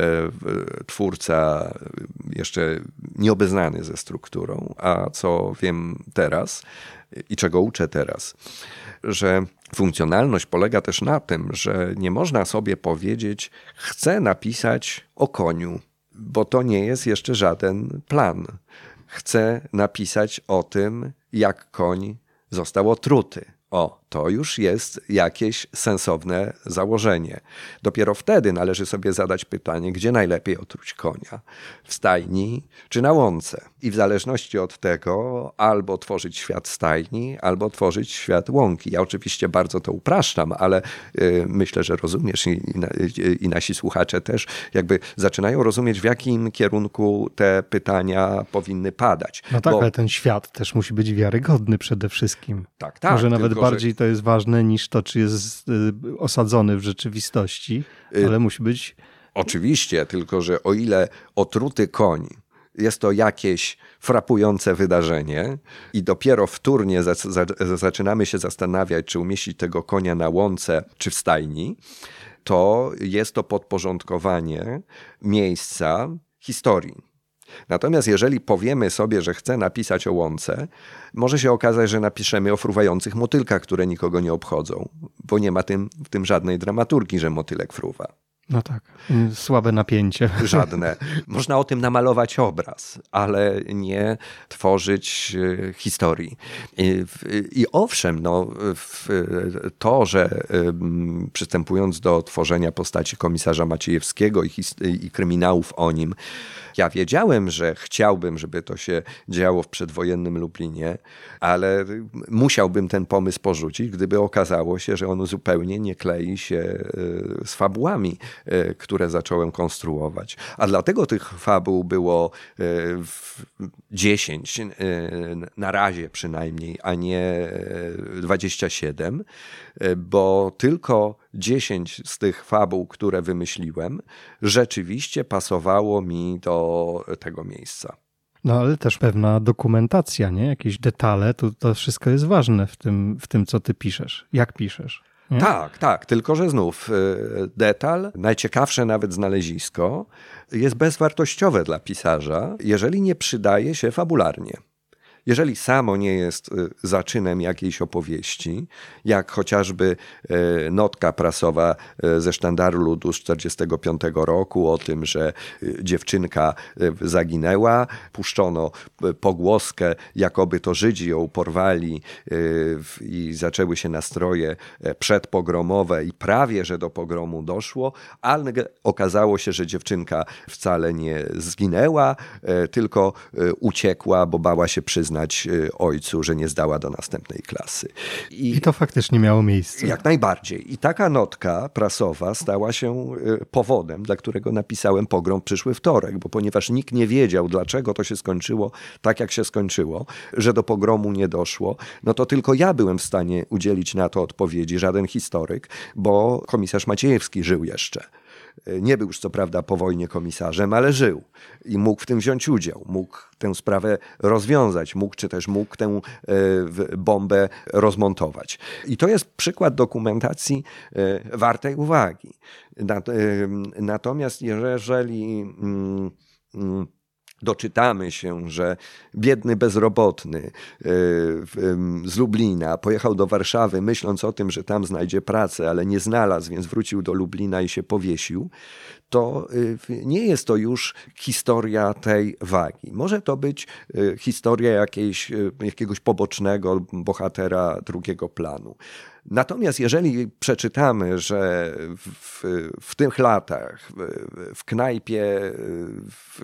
Speaker 1: twórca jeszcze nieobeznany ze strukturą, a co wiem teraz i czego uczę teraz, że funkcjonalność polega też na tym, że nie można sobie powiedzieć, chcę napisać o koniu, bo to nie jest jeszcze żaden plan. Chcę napisać o tym, jak koń został otruty. O, to już jest jakieś sensowne założenie. Dopiero wtedy należy sobie zadać pytanie, gdzie najlepiej otruć konia? W stajni czy na łące? I w zależności od tego albo tworzyć świat stajni, albo tworzyć świat łąki. Ja oczywiście bardzo to upraszczam, ale y, myślę, że rozumiesz i, i, i nasi słuchacze też jakby zaczynają rozumieć, w jakim kierunku te pytania powinny padać.
Speaker 2: No tak,
Speaker 1: Bo...
Speaker 2: ale ten świat też musi być wiarygodny przede wszystkim.
Speaker 1: Tak, tak.
Speaker 2: Może nawet
Speaker 1: tylko,
Speaker 2: bardziej
Speaker 1: że...
Speaker 2: to jest ważne niż to, czy jest y, osadzony w rzeczywistości, ale y... musi być...
Speaker 1: Oczywiście, tylko że o ile otruty koń jest to jakieś frapujące wydarzenie i dopiero wtórnie za, za, zaczynamy się zastanawiać, czy umieścić tego konia na łące, czy w stajni, to jest to podporządkowanie miejsca historii. Natomiast jeżeli powiemy sobie, że chcę napisać o łące, może się okazać, że napiszemy o fruwających motylkach, które nikogo nie obchodzą, bo nie ma tym, w tym żadnej dramaturgii, że motylek fruwa.
Speaker 2: No tak, słabe napięcie.
Speaker 1: Żadne. Można o tym namalować obraz, ale nie tworzyć historii. I, i owszem, no, to, że przystępując do tworzenia postaci komisarza Maciejewskiego i, i kryminałów o nim, ja wiedziałem, że chciałbym, żeby to się działo w przedwojennym Lublinie, ale musiałbym ten pomysł porzucić, gdyby okazało się, że on zupełnie nie klei się z fabułami, które zacząłem konstruować. A dlatego tych fabuł było dziesięć na razie przynajmniej, a nie dwadzieścia siedem, bo tylko dziesięć z tych fabuł, które wymyśliłem, rzeczywiście pasowało mi do tego miejsca.
Speaker 2: No ale też pewna dokumentacja, nie? Jakieś detale, to, to wszystko jest ważne w tym, w tym, co ty piszesz. Jak piszesz? Nie?
Speaker 1: Tak, tak, tylko że znów detal, najciekawsze nawet znalezisko, jest bezwartościowe dla pisarza, jeżeli nie przydaje się fabularnie. Jeżeli samo nie jest zaczynem jakiejś opowieści, jak chociażby notka prasowa ze Sztandaru Ludu z czterdziestego piątego roku o tym, że dziewczynka zaginęła, puszczono pogłoskę, jakoby to Żydzi ją porwali i zaczęły się nastroje przedpogromowe i prawie, że do pogromu doszło, ale okazało się, że dziewczynka wcale nie zginęła, tylko uciekła, bo bała się przyznać ojcu, że nie zdała do następnej klasy.
Speaker 2: I, I to faktycznie miało miejsce.
Speaker 1: Jak najbardziej. I taka notka prasowa stała się powodem, dla którego napisałem Pogrom przyszły wtorek, bo ponieważ nikt nie wiedział, dlaczego to się skończyło tak, jak się skończyło, że do pogromu nie doszło, no to tylko ja byłem w stanie udzielić na to odpowiedzi, żaden historyk, bo komisarz Maciejewski żył jeszcze. Nie był już co prawda po wojnie komisarzem, ale żył i mógł w tym wziąć udział, mógł tę sprawę rozwiązać, mógł czy też mógł tę bombę rozmontować. I to jest przykład dokumentacji wartej uwagi. Natomiast jeżeli doczytamy się, że biedny bezrobotny z Lublina pojechał do Warszawy, myśląc o tym, że tam znajdzie pracę, ale nie znalazł, więc wrócił do Lublina i się powiesił, to nie jest to już historia tej wagi. Może to być historia jakiejś, jakiegoś pobocznego bohatera drugiego planu. Natomiast jeżeli przeczytamy, że w, w tych latach w, w knajpie w,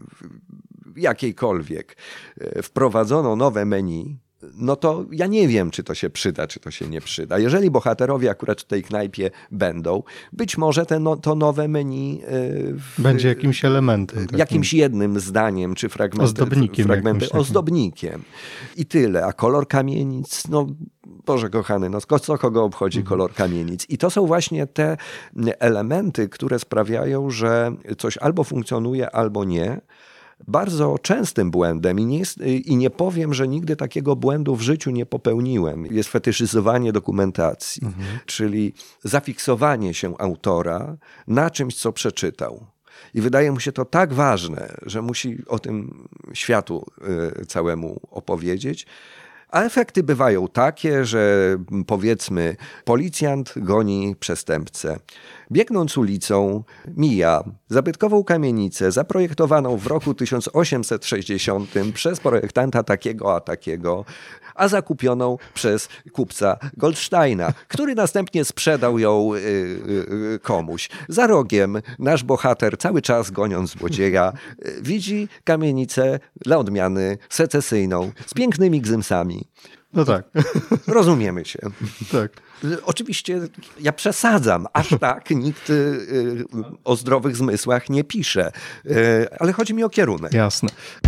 Speaker 1: w jakiejkolwiek wprowadzono nowe menu, no to ja nie wiem, czy to się przyda, czy to się nie przyda. Jeżeli bohaterowie akurat w tej knajpie będą, być może te no, to nowe menu w,
Speaker 2: będzie jakimś elementem.
Speaker 1: Jakimś takim jednym zdaniem, czy fragmentem.
Speaker 2: Ozdobnikiem.
Speaker 1: Fragmenty, ozdobnikiem. I tyle. A kolor kamienic, no Boże kochany, no co kogo obchodzi mhm. kolor kamienic? I to są właśnie te elementy, które sprawiają, że coś albo funkcjonuje, albo nie. Bardzo częstym błędem i nie, jest, i nie powiem, że nigdy takiego błędu w życiu nie popełniłem, jest fetyszyzowanie dokumentacji, mhm. czyli zafiksowanie się autora na czymś, co przeczytał. I wydaje mu się to tak ważne, że musi o tym światu całemu opowiedzieć. A efekty bywają takie, że powiedzmy policjant goni przestępcę. Biegnąc ulicą mija zabytkową kamienicę zaprojektowaną w roku tysiąc osiemset sześćdziesiątym przez projektanta takiego a takiego, a zakupioną przez kupca Goldsteina, który następnie sprzedał ją komuś. Za rogiem nasz bohater, cały czas goniąc złodzieja, widzi kamienicę dla odmiany secesyjną z pięknymi gzymsami.
Speaker 2: No tak.
Speaker 1: Rozumiemy się.
Speaker 2: Tak.
Speaker 1: Oczywiście ja przesadzam, aż tak nikt o zdrowych zmysłach nie pisze, ale chodzi mi o kierunek.
Speaker 2: Jasne.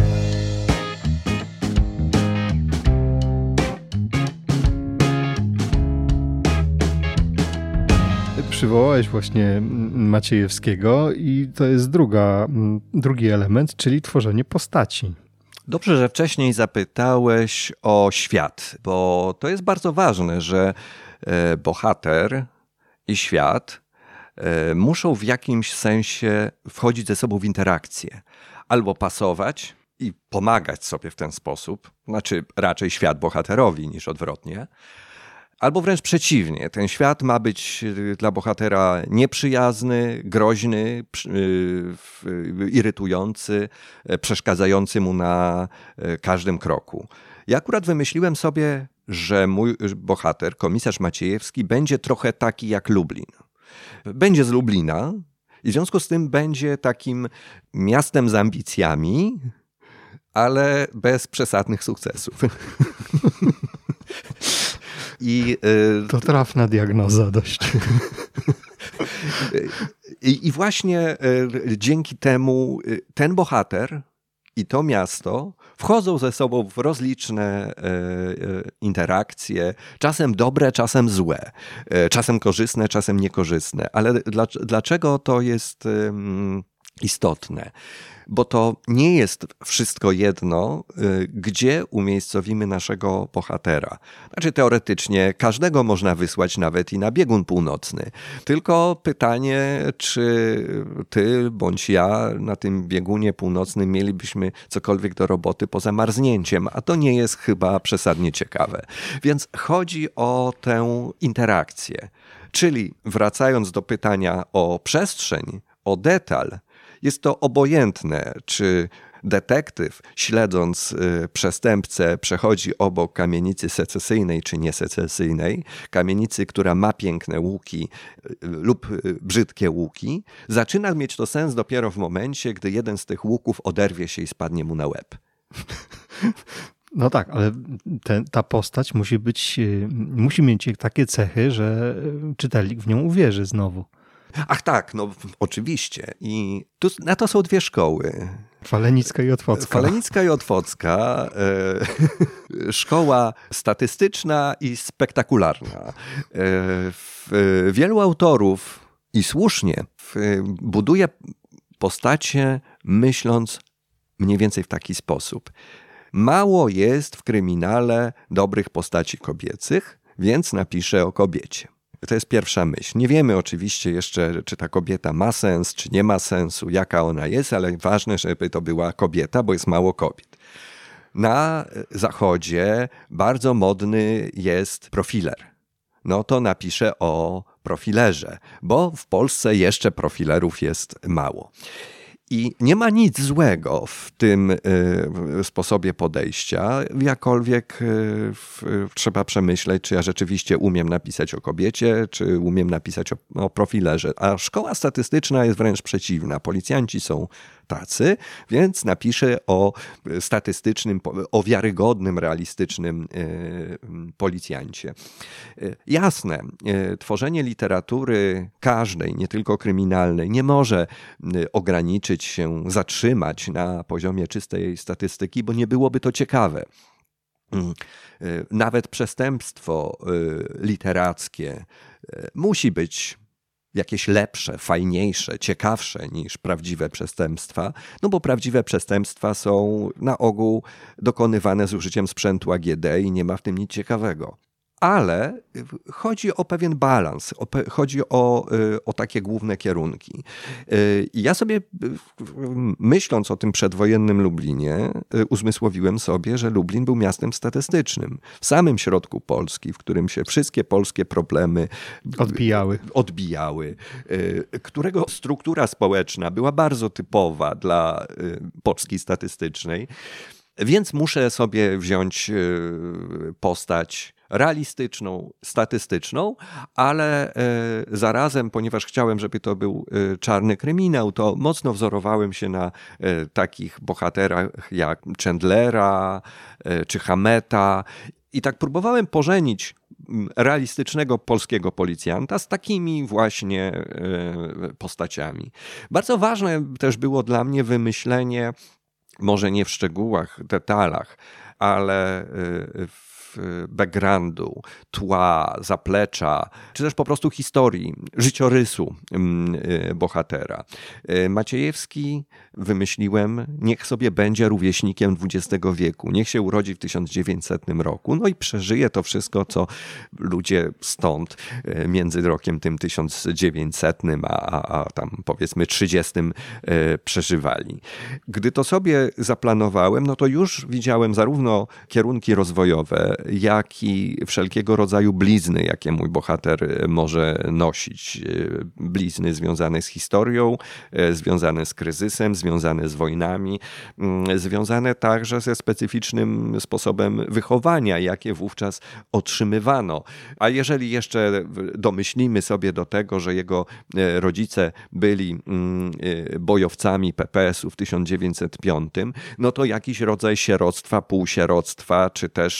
Speaker 2: Przywołałeś właśnie Maciejewskiego i to jest druga, drugi element, czyli tworzenie postaci.
Speaker 1: Dobrze, że wcześniej zapytałeś o świat, bo to jest bardzo ważne, że bohater i świat muszą w jakimś sensie wchodzić ze sobą w interakcję. Albo pasować i pomagać sobie w ten sposób, znaczy raczej świat bohaterowi niż odwrotnie, albo wręcz przeciwnie. Ten świat ma być dla bohatera nieprzyjazny, groźny, irytujący, przeszkadzający mu na każdym kroku. Ja akurat wymyśliłem sobie, że mój bohater, komisarz Maciejewski, będzie trochę taki jak Lublin. Będzie z Lublina i w związku z tym będzie takim miastem z ambicjami, ale bez przesadnych sukcesów. I,
Speaker 2: to trafna diagnoza dość.
Speaker 1: I, I właśnie dzięki temu ten bohater i to miasto wchodzą ze sobą w rozliczne interakcje, czasem dobre, czasem złe, czasem korzystne, czasem niekorzystne. Ale dlaczego to jest istotne, bo to nie jest wszystko jedno, gdzie umiejscowimy naszego bohatera. Znaczy teoretycznie każdego można wysłać nawet i na biegun północny. Tylko pytanie, czy ty bądź ja na tym biegunie północnym mielibyśmy cokolwiek do roboty poza marznięciem, a to nie jest chyba przesadnie ciekawe. Więc chodzi o tę interakcję. Czyli wracając do pytania o przestrzeń, o detal, jest to obojętne, czy detektyw, śledząc y, przestępcę, przechodzi obok kamienicy secesyjnej czy niesecesyjnej, kamienicy, która ma piękne łuki y, lub y, brzydkie łuki, zaczyna mieć to sens dopiero w momencie, gdy jeden z tych łuków oderwie się i spadnie mu na łeb.
Speaker 2: No tak, ale te, ta postać musi być, musi mieć takie cechy, że czytelnik w nią uwierzy znowu.
Speaker 1: Ach tak, no oczywiście. I tu, na to są dwie szkoły.
Speaker 2: Falenicka i Otwocka.
Speaker 1: Falenicka i Otwocka. E, szkoła statystyczna i spektakularna. E, w, wielu autorów, i słusznie, w, buduje postacie myśląc mniej więcej w taki sposób. Mało jest w kryminale dobrych postaci kobiecych, więc napiszę o kobiecie. To jest pierwsza myśl. Nie wiemy oczywiście jeszcze, czy ta kobieta ma sens, czy nie ma sensu, jaka ona jest, ale ważne, żeby to była kobieta, bo jest mało kobiet. Na Zachodzie bardzo modny jest profiler. No to napiszę o profilerze, bo w Polsce jeszcze profilerów jest mało. I nie ma nic złego w tym y, sposobie podejścia, jakkolwiek y, y, trzeba przemyśleć, czy ja rzeczywiście umiem napisać o kobiecie, czy umiem napisać o, o profilerze. A szkoła statystyczna jest wręcz przeciwna. Policjanci są tacy, więc napiszę o statystycznym, o wiarygodnym, realistycznym y, policjancie. Y, jasne, y, tworzenie literatury każdej, nie tylko kryminalnej, nie może y, ograniczyć się, zatrzymać na poziomie czystej statystyki, bo nie byłoby to ciekawe. Nawet przestępstwo literackie musi być jakieś lepsze, fajniejsze, ciekawsze niż prawdziwe przestępstwa, no bo prawdziwe przestępstwa są na ogół dokonywane z użyciem sprzętu A G D i nie ma w tym nic ciekawego. Ale chodzi o pewien balans, o pe- chodzi o, o takie główne kierunki. I ja sobie, myśląc o tym przedwojennym Lublinie, uzmysłowiłem sobie, że Lublin był miastem statystycznym. W samym środku Polski, w którym się wszystkie polskie problemy
Speaker 2: odbijały,
Speaker 1: odbijały którego struktura społeczna była bardzo typowa dla Polski statystycznej. Więc muszę sobie wziąć postać realistyczną, statystyczną, ale zarazem, ponieważ chciałem, żeby to był czarny kryminał, to mocno wzorowałem się na takich bohaterach jak Chandlera czy Hameta i tak próbowałem pożenić realistycznego polskiego policjanta z takimi właśnie postaciami. Bardzo ważne też było dla mnie wymyślenie, może nie w szczegółach, detalach, ale w backgroundu, tła, zaplecza, czy też po prostu historii, życiorysu bohatera. Maciejewski, wymyśliłem, niech sobie będzie rówieśnikiem dwudziestego wieku, niech się urodzi w tysiąc dziewięćsetnym roku, no i przeżyje to wszystko, co ludzie stąd między rokiem tym tysiąc dziewięćsetnym, a, a, a tam powiedzmy trzydziestym przeżywali. Gdy to sobie zaplanowałem, no to już widziałem zarówno kierunki rozwojowe, jak i wszelkiego rodzaju blizny, jakie mój bohater może nosić. Blizny związane z historią, związane z kryzysem, związane z wojnami, związane także ze specyficznym sposobem wychowania, jakie wówczas otrzymywano. A jeżeli jeszcze domyślimy sobie do tego, że jego rodzice byli bojowcami P P S u w tysiąc dziewięćset piątym, no to jakiś rodzaj sieroctwa, półsieroctwa, czy też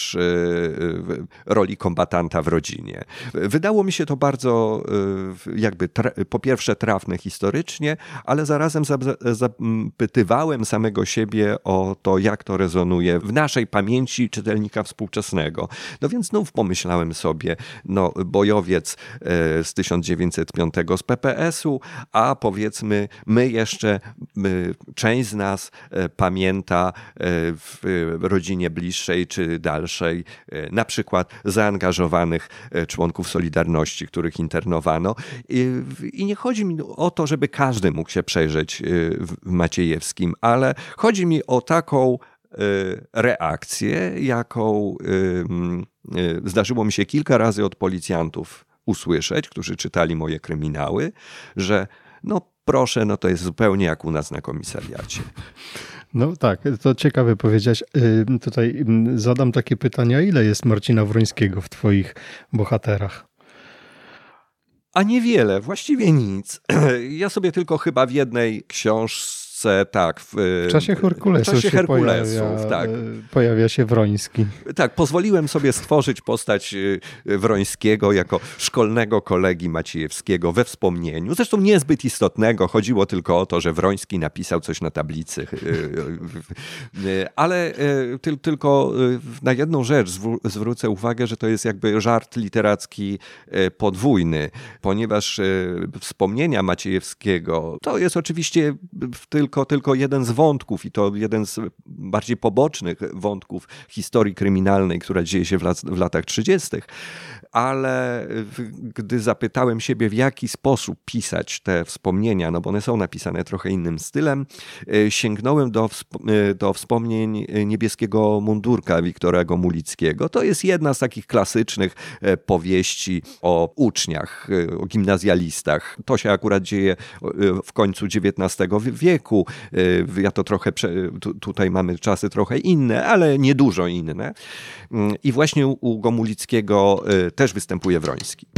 Speaker 1: roli kombatanta w rodzinie. Wydało mi się to bardzo jakby po pierwsze trafne historycznie, ale zarazem zapytywałem samego siebie o to, jak to rezonuje w naszej pamięci czytelnika współczesnego. No więc znów pomyślałem sobie, no bojowiec z tysiąc dziewięćset piątego z P P S u, a powiedzmy my jeszcze, my, część z nas pamięta w rodzinie bliższej czy dalszej na przykład zaangażowanych członków Solidarności, których internowano. I, i nie chodzi mi o to, żeby każdy mógł się przejrzeć w Maciejewskim, ale chodzi mi o taką reakcję, jaką zdarzyło mi się kilka razy od policjantów usłyszeć, którzy czytali moje kryminały, że no proszę, no to jest zupełnie jak u nas na komisariacie.
Speaker 2: No tak, to ciekawe powiedziałeś. Tutaj zadam takie pytania, ile jest Marcina Wrońskiego w twoich bohaterach?
Speaker 1: A niewiele, właściwie nic. Ja sobie tylko chyba w jednej książce, tak. W,
Speaker 2: w czasie Herkulesów,
Speaker 1: w czasie Herkulesów
Speaker 2: pojawia,
Speaker 1: tak.
Speaker 2: pojawia się Wroński.
Speaker 1: Tak, pozwoliłem sobie stworzyć postać Wrońskiego jako szkolnego kolegi Maciejewskiego we wspomnieniu. Zresztą niezbyt istotnego, chodziło tylko o to, że Wroński napisał coś na tablicy. Ale tylko na jedną rzecz zwrócę uwagę, że to jest jakby żart literacki podwójny, ponieważ wspomnienia Maciejewskiego to jest oczywiście tylko, tylko jeden z wątków i to jeden z bardziej pobocznych wątków historii kryminalnej, która dzieje się w, lat, w latach trzydziestych. Ale gdy zapytałem siebie, w jaki sposób pisać te wspomnienia, no bo one są napisane trochę innym stylem, sięgnąłem do, do wspomnień Niebieskiego mundurka Wiktora Gomulickiego. To jest jedna z takich klasycznych powieści o uczniach, o gimnazjalistach. To się akurat dzieje w końcu dziewiętnastego wieku. Ja to trochę, tutaj mamy czasy trochę inne, ale nie dużo inne. I właśnie u Gomulickiego też występuje Wroński.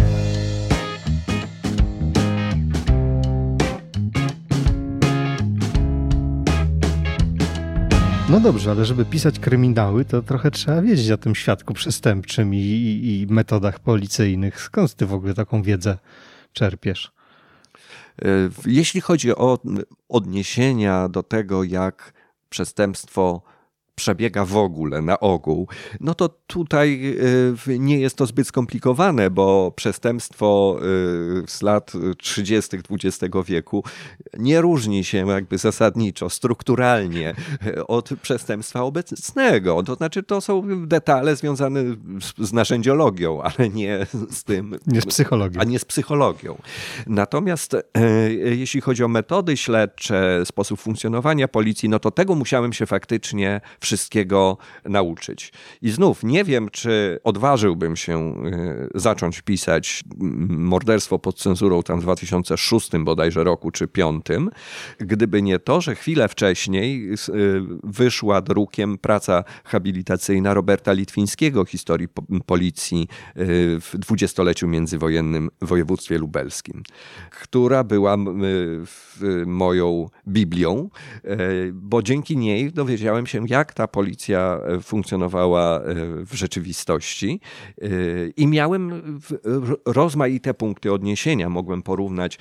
Speaker 2: No dobrze, ale żeby pisać kryminały, to trochę trzeba wiedzieć o tym świadku przestępczym i, i, i metodach policyjnych. Skąd ty w ogóle taką wiedzę czerpiesz?
Speaker 1: Jeśli chodzi o odniesienia do tego, jak przestępstwo przebiega w ogóle, na ogół, no to tutaj nie jest to zbyt skomplikowane, bo przestępstwo z lat trzydziestych dwudziestego wieku nie różni się jakby zasadniczo, strukturalnie od przestępstwa obecnego. To znaczy to są detale związane z narzędziologią, ale nie z tym...
Speaker 2: Nie z psychologią.
Speaker 1: A nie z psychologią. Natomiast jeśli chodzi o metody śledcze, sposób funkcjonowania policji, no to tego musiałem się faktycznie wszystkiego nauczyć. I znów nie wiem, czy odważyłbym się zacząć pisać Morderstwo pod cenzurą tam w dwa tysiące szóstym bodajże roku, czy piątym, gdyby nie to, że chwilę wcześniej wyszła drukiem praca habilitacyjna Roberta Litwińskiego, historii policji w dwudziestoleciu międzywojennym w województwie lubelskim, która była moją Biblią, bo dzięki niej dowiedziałem się, jak ta policja funkcjonowała w rzeczywistości i miałem rozmaite punkty odniesienia. Mogłem porównać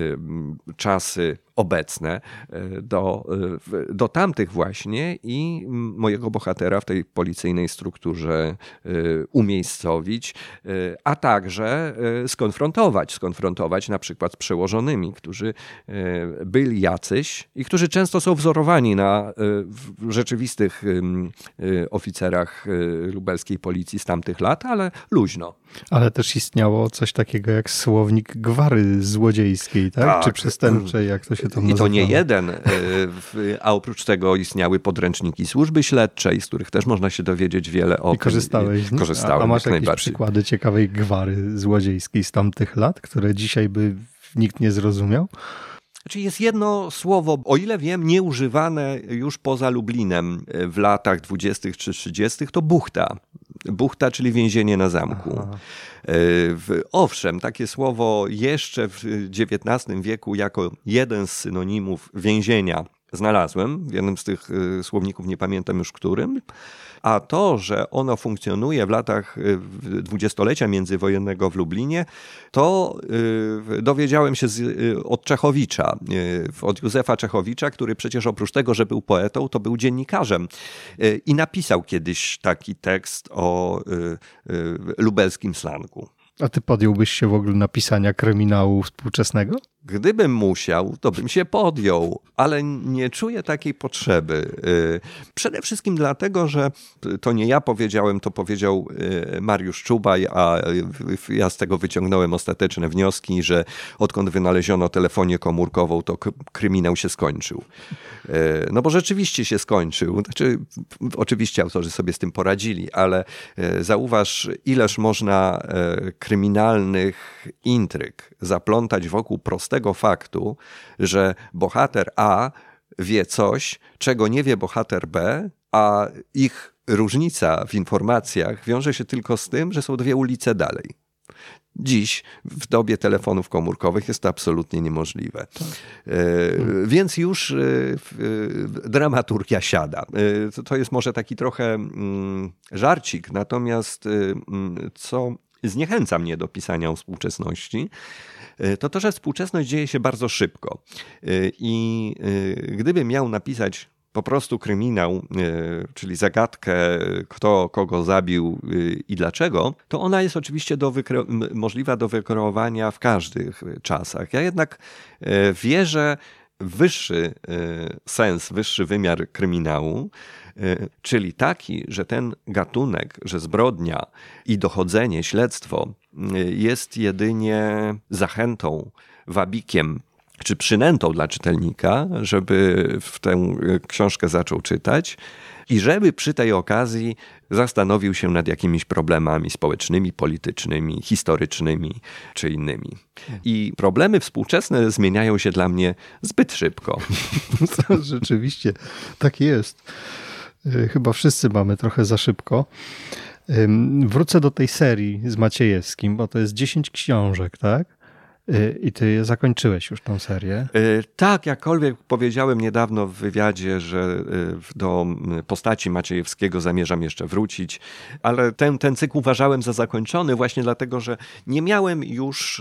Speaker 1: czasy obecne do, do tamtych właśnie i mojego bohatera w tej policyjnej strukturze umiejscowić, a także skonfrontować, skonfrontować na przykład z przełożonymi, którzy byli jacyś i którzy często są wzorowani na rzeczywistych oficerach lubelskiej policji z tamtych lat, ale luźno.
Speaker 2: Ale też istniało coś takiego jak słownik gwary złodziejskiej, tak? tak. Czy przestępczej, jak to się tam nazywa?
Speaker 1: I to nie jeden, a oprócz tego istniały podręczniki służby śledczej, z których też można się dowiedzieć wiele o
Speaker 2: I korzystałeś
Speaker 1: tym. Korzystałem,
Speaker 2: a, a masz
Speaker 1: jak
Speaker 2: jakieś przykłady ciekawej gwary złodziejskiej z tamtych lat, które dzisiaj by nikt nie zrozumiał?
Speaker 1: Znaczy jest jedno słowo, o ile wiem, nieużywane już poza Lublinem w latach dwudziestych czy trzydziestych, to buchta. Buchta, czyli więzienie na zamku. Aha. Owszem, takie słowo jeszcze w dziewiętnastym wieku jako jeden z synonimów więzienia znalazłem w jednym z tych słowników, nie pamiętam już którym, a to, że ono funkcjonuje w latach dwudziestolecia międzywojennego w Lublinie, to dowiedziałem się z, od Czechowicza, od Józefa Czechowicza, który przecież oprócz tego, że był poetą, to był dziennikarzem i napisał kiedyś taki tekst o lubelskim slangu.
Speaker 2: A ty podjąłbyś się w ogóle napisania kryminału współczesnego?
Speaker 1: Gdybym musiał, to bym się podjął, ale nie czuję takiej potrzeby. Przede wszystkim dlatego, że to nie ja powiedziałem, to powiedział Mariusz Czubaj, a ja z tego wyciągnąłem ostateczne wnioski, że odkąd wynaleziono telefonię komórkową, to kryminał się skończył. No bo rzeczywiście się skończył. Znaczy, oczywiście autorzy sobie z tym poradzili, ale zauważ, ileż można kryminalnych intryg zaplątać wokół prostego faktu, że bohater A wie coś, czego nie wie bohater B, a ich różnica w informacjach wiąże się tylko z tym, że są dwie ulice dalej. Dziś, w dobie telefonów komórkowych, jest to absolutnie niemożliwe. Tak. E, więc już e, dramaturgia siada. E, to jest może taki trochę mm, żarcik, natomiast e, co zniechęca mnie do pisania o współczesności, to to, że współczesność dzieje się bardzo szybko. I gdybym miał napisać po prostu kryminał, czyli zagadkę, kto kogo zabił i dlaczego, to ona jest oczywiście do wykre- możliwa do wykreowania w każdych czasach. Ja jednak wierzę w wyższy sens, wyższy wymiar kryminału, czyli taki, że ten gatunek, że zbrodnia i dochodzenie, śledztwo jest jedynie zachętą, wabikiem czy przynętą dla czytelnika, żeby w tę książkę zaczął czytać i żeby przy tej okazji zastanowił się nad jakimiś problemami społecznymi, politycznymi, historycznymi czy innymi. I problemy współczesne zmieniają się dla mnie zbyt szybko.
Speaker 2: To rzeczywiście tak jest. Chyba wszyscy mamy trochę za szybko. Wrócę do tej serii z Maciejewskim, bo to jest dziesięć książek, tak? I ty zakończyłeś już tą serię?
Speaker 1: Tak, jakkolwiek powiedziałem niedawno w wywiadzie, że do postaci Maciejewskiego zamierzam jeszcze wrócić, ale ten, ten cykl uważałem za zakończony właśnie dlatego, że nie miałem już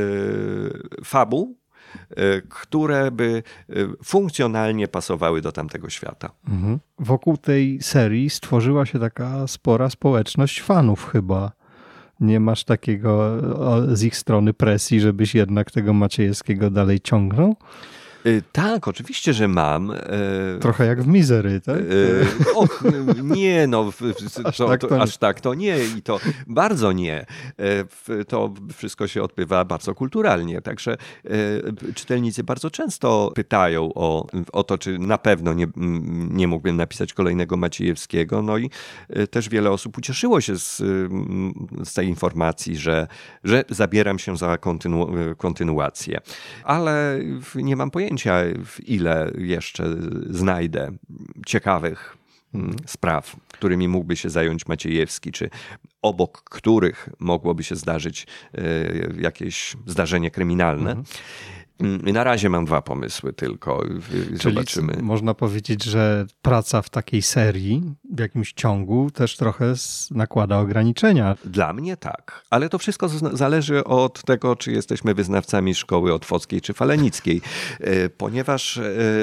Speaker 1: fabuł, które by funkcjonalnie pasowały do tamtego świata.
Speaker 2: Mhm. Wokół tej serii stworzyła się taka spora społeczność fanów chyba. Nie masz takiego z ich strony presji, żebyś jednak tego Maciejewskiego dalej ciągnął?
Speaker 1: Tak, oczywiście, że mam.
Speaker 2: Trochę jak w Misery, tak?
Speaker 1: Och, nie, no, aż, to, tak to, to aż tak to nie i to bardzo nie. To wszystko się odbywa bardzo kulturalnie, także czytelnicy bardzo często pytają o, o to, czy na pewno nie, nie mógłbym napisać kolejnego Maciejewskiego, no i też wiele osób ucieszyło się z, z tej informacji, że, że zabieram się za kontynu, kontynuację, ale nie mam pojęcia, ile jeszcze znajdę ciekawych spraw, którymi mógłby się zająć Maciejewski, czy obok których mogłoby się zdarzyć jakieś zdarzenie kryminalne. Mhm. Na razie mam dwa pomysły tylko. Zobaczymy.
Speaker 2: Czyli można powiedzieć, że praca w takiej serii, w jakimś ciągu też trochę nakłada ograniczenia.
Speaker 1: Dla mnie tak, ale to wszystko zależy od tego, czy jesteśmy wyznawcami szkoły otwockiej czy falenickiej, ponieważ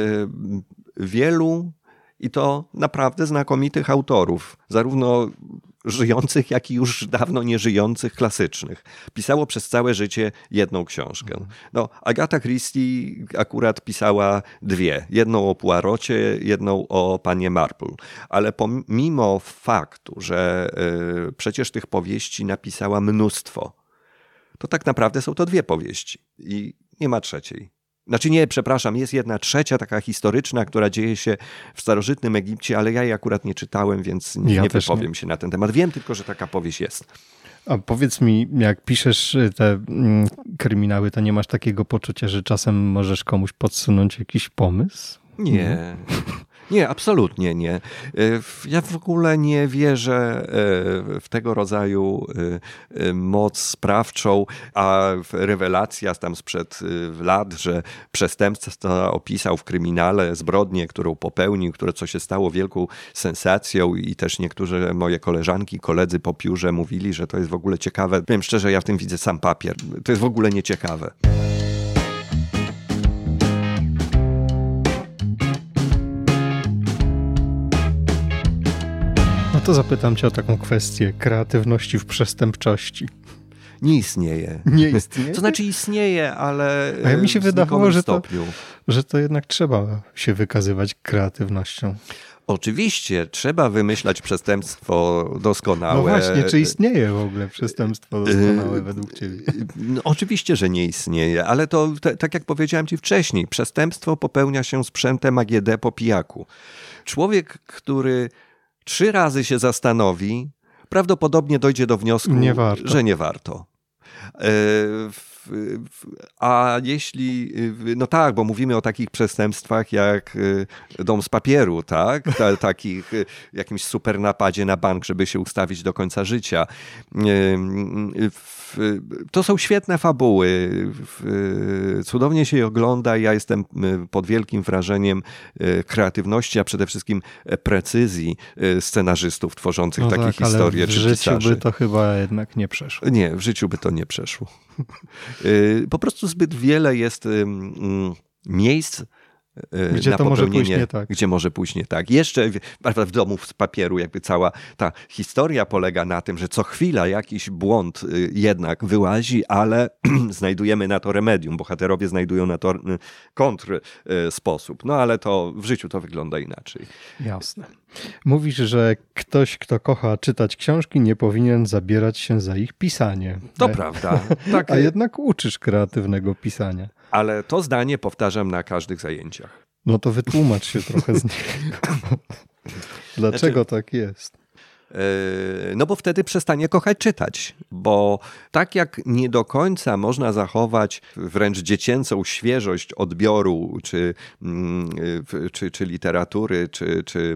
Speaker 1: wielu i to naprawdę znakomitych autorów, zarówno żyjących, jak i już dawno nieżyjących klasycznych. Pisało przez całe życie jedną książkę. No, Agatha Christie akurat pisała dwie. Jedną o Poirocie, jedną o Pannie Marple. Ale pomimo faktu, że y, przecież tych powieści napisała mnóstwo, to tak naprawdę są to dwie powieści i nie ma trzeciej. Znaczy nie, przepraszam, jest jedna trzecia taka historyczna, która dzieje się w starożytnym Egipcie, ale ja jej akurat nie czytałem, więc nie, ja nie wypowiem nie. się na ten temat. Wiem tylko, że taka powieść jest.
Speaker 2: A powiedz mi, jak piszesz te mm, kryminały, to nie masz takiego poczucia, że czasem możesz komuś podsunąć jakiś pomysł?
Speaker 1: Nie. Nie, absolutnie nie. Ja w ogóle nie wierzę w tego rodzaju moc sprawczą, a rewelacja tam sprzed lat, że przestępca opisał w kryminale zbrodnię, którą popełnił, które co się stało wielką sensacją i też niektóre moje koleżanki, koledzy po piórze mówili, że to jest w ogóle ciekawe. Powiem szczerze, ja w tym widzę sam papier. To jest w ogóle nieciekawe.
Speaker 2: No to zapytam cię o taką kwestię kreatywności w przestępczości.
Speaker 1: Nie istnieje.
Speaker 2: Nie istnieje?
Speaker 1: To znaczy istnieje, ale
Speaker 2: A ja mi się
Speaker 1: w
Speaker 2: wydawało, że to,
Speaker 1: stopniu.
Speaker 2: że to jednak trzeba się wykazywać kreatywnością.
Speaker 1: Oczywiście, trzeba wymyślać przestępstwo doskonałe.
Speaker 2: No właśnie, czy istnieje w ogóle przestępstwo doskonałe według ciebie?
Speaker 1: No, oczywiście, że nie istnieje, ale to te, tak jak powiedziałem ci wcześniej, przestępstwo popełnia się sprzętem A G D po pijaku. Człowiek, który trzy razy się zastanowi, prawdopodobnie dojdzie do wniosku,
Speaker 2: nie warto.
Speaker 1: że nie warto. A jeśli, no tak, bo mówimy o takich przestępstwach jak dom z papieru, tak? Ta, takich jakimś super napadzie na bank, żeby się ustawić do końca życia. To są świetne fabuły. Cudownie się je ogląda. Ja jestem pod wielkim wrażeniem kreatywności, a przede wszystkim precyzji scenarzystów tworzących
Speaker 2: no
Speaker 1: takie
Speaker 2: tak,
Speaker 1: historie.
Speaker 2: Ale w
Speaker 1: czy
Speaker 2: życiu
Speaker 1: pisarzy.
Speaker 2: by to chyba jednak nie przeszło.
Speaker 1: Nie, w życiu by to nie przeszło. Po prostu zbyt wiele jest miejsc,
Speaker 2: gdzie
Speaker 1: na
Speaker 2: to może pójść
Speaker 1: popełnienie,
Speaker 2: nie tak.
Speaker 1: Gdzie może pójść nie tak. Jeszcze w domu z papieru jakby cała ta historia polega na tym, że co chwila jakiś błąd jednak wyłazi, ale znajdujemy na to remedium. Bohaterowie znajdują na to kontr sposób. No ale to w życiu to wygląda inaczej.
Speaker 2: Jasne. Mówisz, że ktoś, kto kocha czytać książki, nie powinien zabierać się za ich pisanie.
Speaker 1: To
Speaker 2: A,
Speaker 1: prawda. Tak.
Speaker 2: A jednak uczysz kreatywnego pisania.
Speaker 1: Ale to zdanie powtarzam na każdych zajęciach.
Speaker 2: No to wytłumacz się trochę z niego. Dlaczego znaczy, tak jest?
Speaker 1: No bo wtedy przestanie kochać czytać, bo tak jak nie do końca można zachować wręcz dziecięcą świeżość odbioru, czy, czy, czy literatury, czy, czy,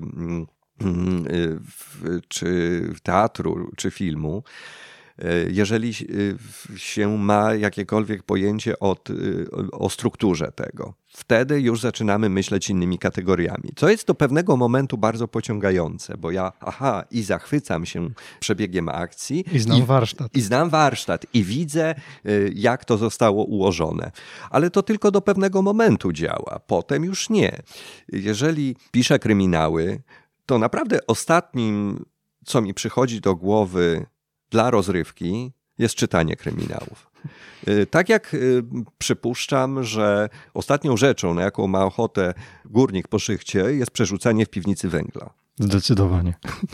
Speaker 1: czy teatru, czy filmu, jeżeli się ma jakiekolwiek pojęcie od, o strukturze tego. Wtedy już zaczynamy myśleć innymi kategoriami. Co jest do pewnego momentu bardzo pociągające, bo ja aha, i zachwycam się przebiegiem akcji.
Speaker 2: I znam
Speaker 1: i,
Speaker 2: warsztat.
Speaker 1: I znam warsztat i widzę, jak to zostało ułożone. Ale to tylko do pewnego momentu działa. Potem już nie. Jeżeli piszę kryminały, to naprawdę ostatnim, co mi przychodzi do głowy dla rozrywki, jest czytanie kryminałów. Tak jak przypuszczam, że ostatnią rzeczą, na jaką ma ochotę górnik po szychcie, jest przerzucanie w piwnicy węgla.
Speaker 2: Zdecydowanie.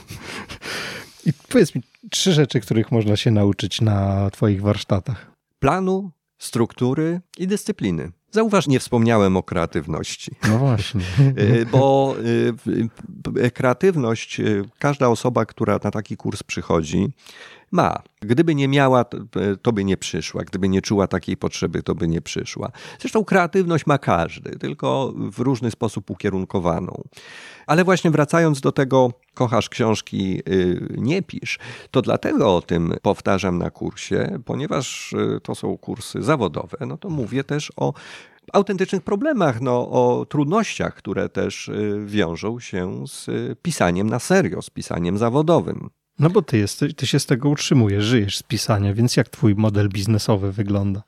Speaker 2: I powiedz mi, trzy rzeczy, których można się nauczyć na twoich warsztatach.
Speaker 1: Planu, struktury i dyscypliny. Zauważ, nie wspomniałem o kreatywności.
Speaker 2: No właśnie.
Speaker 1: Bo kreatywność, każda osoba, która na taki kurs przychodzi, ma. Gdyby nie miała, to by nie przyszła. Gdyby nie czuła takiej potrzeby, to by nie przyszła. Zresztą kreatywność ma każdy, tylko w różny sposób ukierunkowaną. Ale właśnie wracając do tego, kochasz książki, nie pisz, to dlatego o tym powtarzam na kursie, ponieważ to są kursy zawodowe, no to mówię też o autentycznych problemach, no, o trudnościach, które też wiążą się z pisaniem na serio, z pisaniem zawodowym.
Speaker 2: No bo ty, jesteś, ty się z tego utrzymujesz, żyjesz z pisania, więc jak twój model biznesowy wygląda?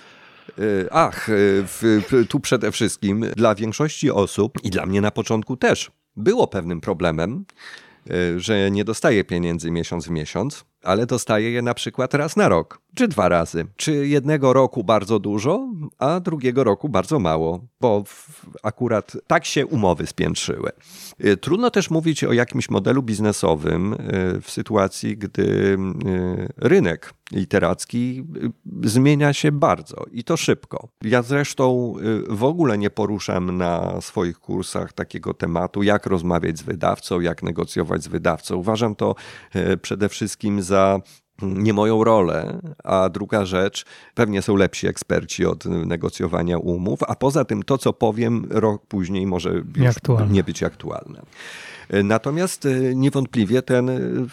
Speaker 1: Ach, tu przede wszystkim dla większości osób i dla mnie na początku też było pewnym problemem, że nie dostaję pieniędzy miesiąc w miesiąc, ale dostaję je na przykład raz na rok, czy dwa razy. Czy jednego roku bardzo dużo, a drugiego roku bardzo mało, bo akurat tak się umowy spiętrzyły. Trudno też mówić o jakimś modelu biznesowym w sytuacji, gdy rynek literacki zmienia się bardzo i to szybko. Ja zresztą w ogóle nie poruszam na swoich kursach takiego tematu, jak rozmawiać z wydawcą, jak negocjować z wydawcą. Uważam to przede wszystkim za nie moją rolę, a druga rzecz, pewnie są lepsi eksperci od negocjowania umów, a poza tym to, co powiem rok później może już nie być aktualne. Natomiast niewątpliwie ten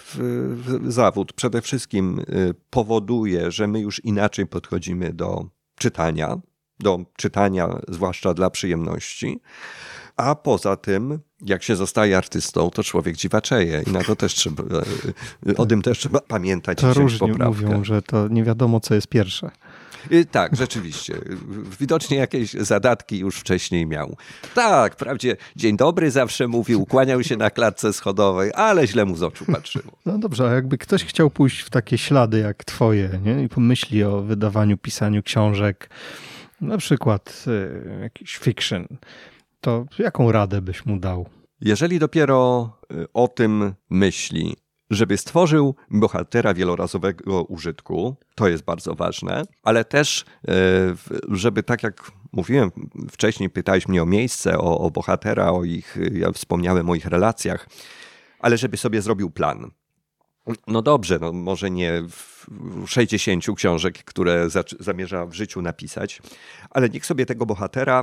Speaker 1: zawód przede wszystkim powoduje, że my już inaczej podchodzimy do czytania, do czytania zwłaszcza dla przyjemności, a poza tym, jak się zostaje artystą, to człowiek dziwaczeje i na to też trzeba, o tym też trzeba pamiętać.
Speaker 2: To różnie mówią, że to nie wiadomo, co jest pierwsze.
Speaker 1: Tak, rzeczywiście. Widocznie jakieś zadatki już wcześniej miał. Tak, wprawdzie dzień dobry zawsze mówił, kłaniał się na klatce schodowej, ale źle mu z oczu patrzyło.
Speaker 2: No dobrze, a jakby ktoś chciał pójść w takie ślady jak twoje, nie? I pomyśli o wydawaniu, pisaniu książek, na przykład y, jakiś fiction, to jaką radę byś mu dał?
Speaker 1: Jeżeli dopiero o tym myśli, żeby stworzył bohatera wielorazowego użytku, to jest bardzo ważne, ale też, żeby tak jak mówiłem wcześniej, pytałeś mnie o miejsce, o, o bohatera, o ich, ja wspomniałem o ich relacjach, ale żeby sobie zrobił plan. No dobrze, no może nie sześćdziesiąt książek, które zamierza w życiu napisać, ale niech sobie tego bohatera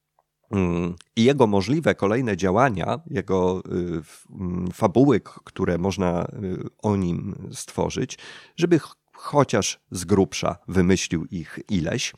Speaker 1: i jego możliwe kolejne działania, jego fabuły, które można o nim stworzyć, żeby chociaż z grubsza wymyślił ich ileś,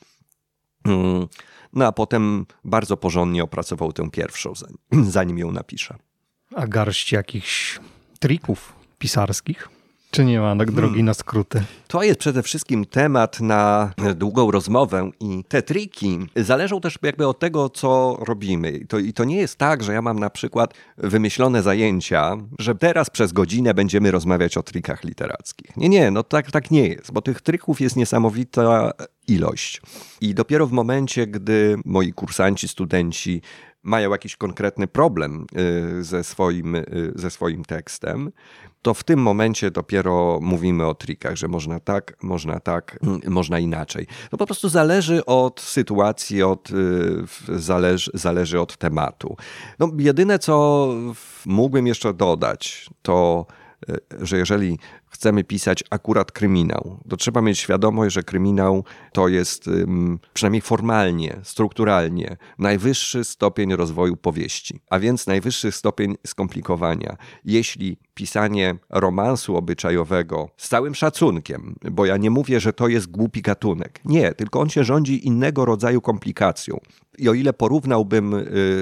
Speaker 1: no a potem bardzo porządnie opracował tę pierwszą, zanim ją napisze.
Speaker 2: A garść jakichś trików pisarskich? Czy nie ma drogi hmm. na skróty?
Speaker 1: To jest przede wszystkim temat na długą rozmowę i te triki zależą też jakby od tego, co robimy. I to, i to nie jest tak, że ja mam na przykład wymyślone zajęcia, że teraz przez godzinę będziemy rozmawiać o trikach literackich. Nie, nie, no tak, tak nie jest, bo tych trików jest niesamowita ilość. I dopiero w momencie, gdy moi kursanci, studenci mają jakiś konkretny problem ze swoim, ze swoim tekstem, to w tym momencie dopiero mówimy o trikach, że można tak, można tak, można inaczej. To po prostu zależy od sytuacji, od, zależy, zależy od tematu. No, jedyne, co mógłbym jeszcze dodać, to że jeżeli chcemy pisać akurat kryminał, to trzeba mieć świadomość, że kryminał to jest przynajmniej formalnie, strukturalnie najwyższy stopień rozwoju powieści, a więc najwyższy stopień skomplikowania. Jeśli pisanie romansu obyczajowego z całym szacunkiem, bo ja nie mówię, że to jest głupi gatunek. Nie, tylko on się rządzi innego rodzaju komplikacją. I o ile porównałbym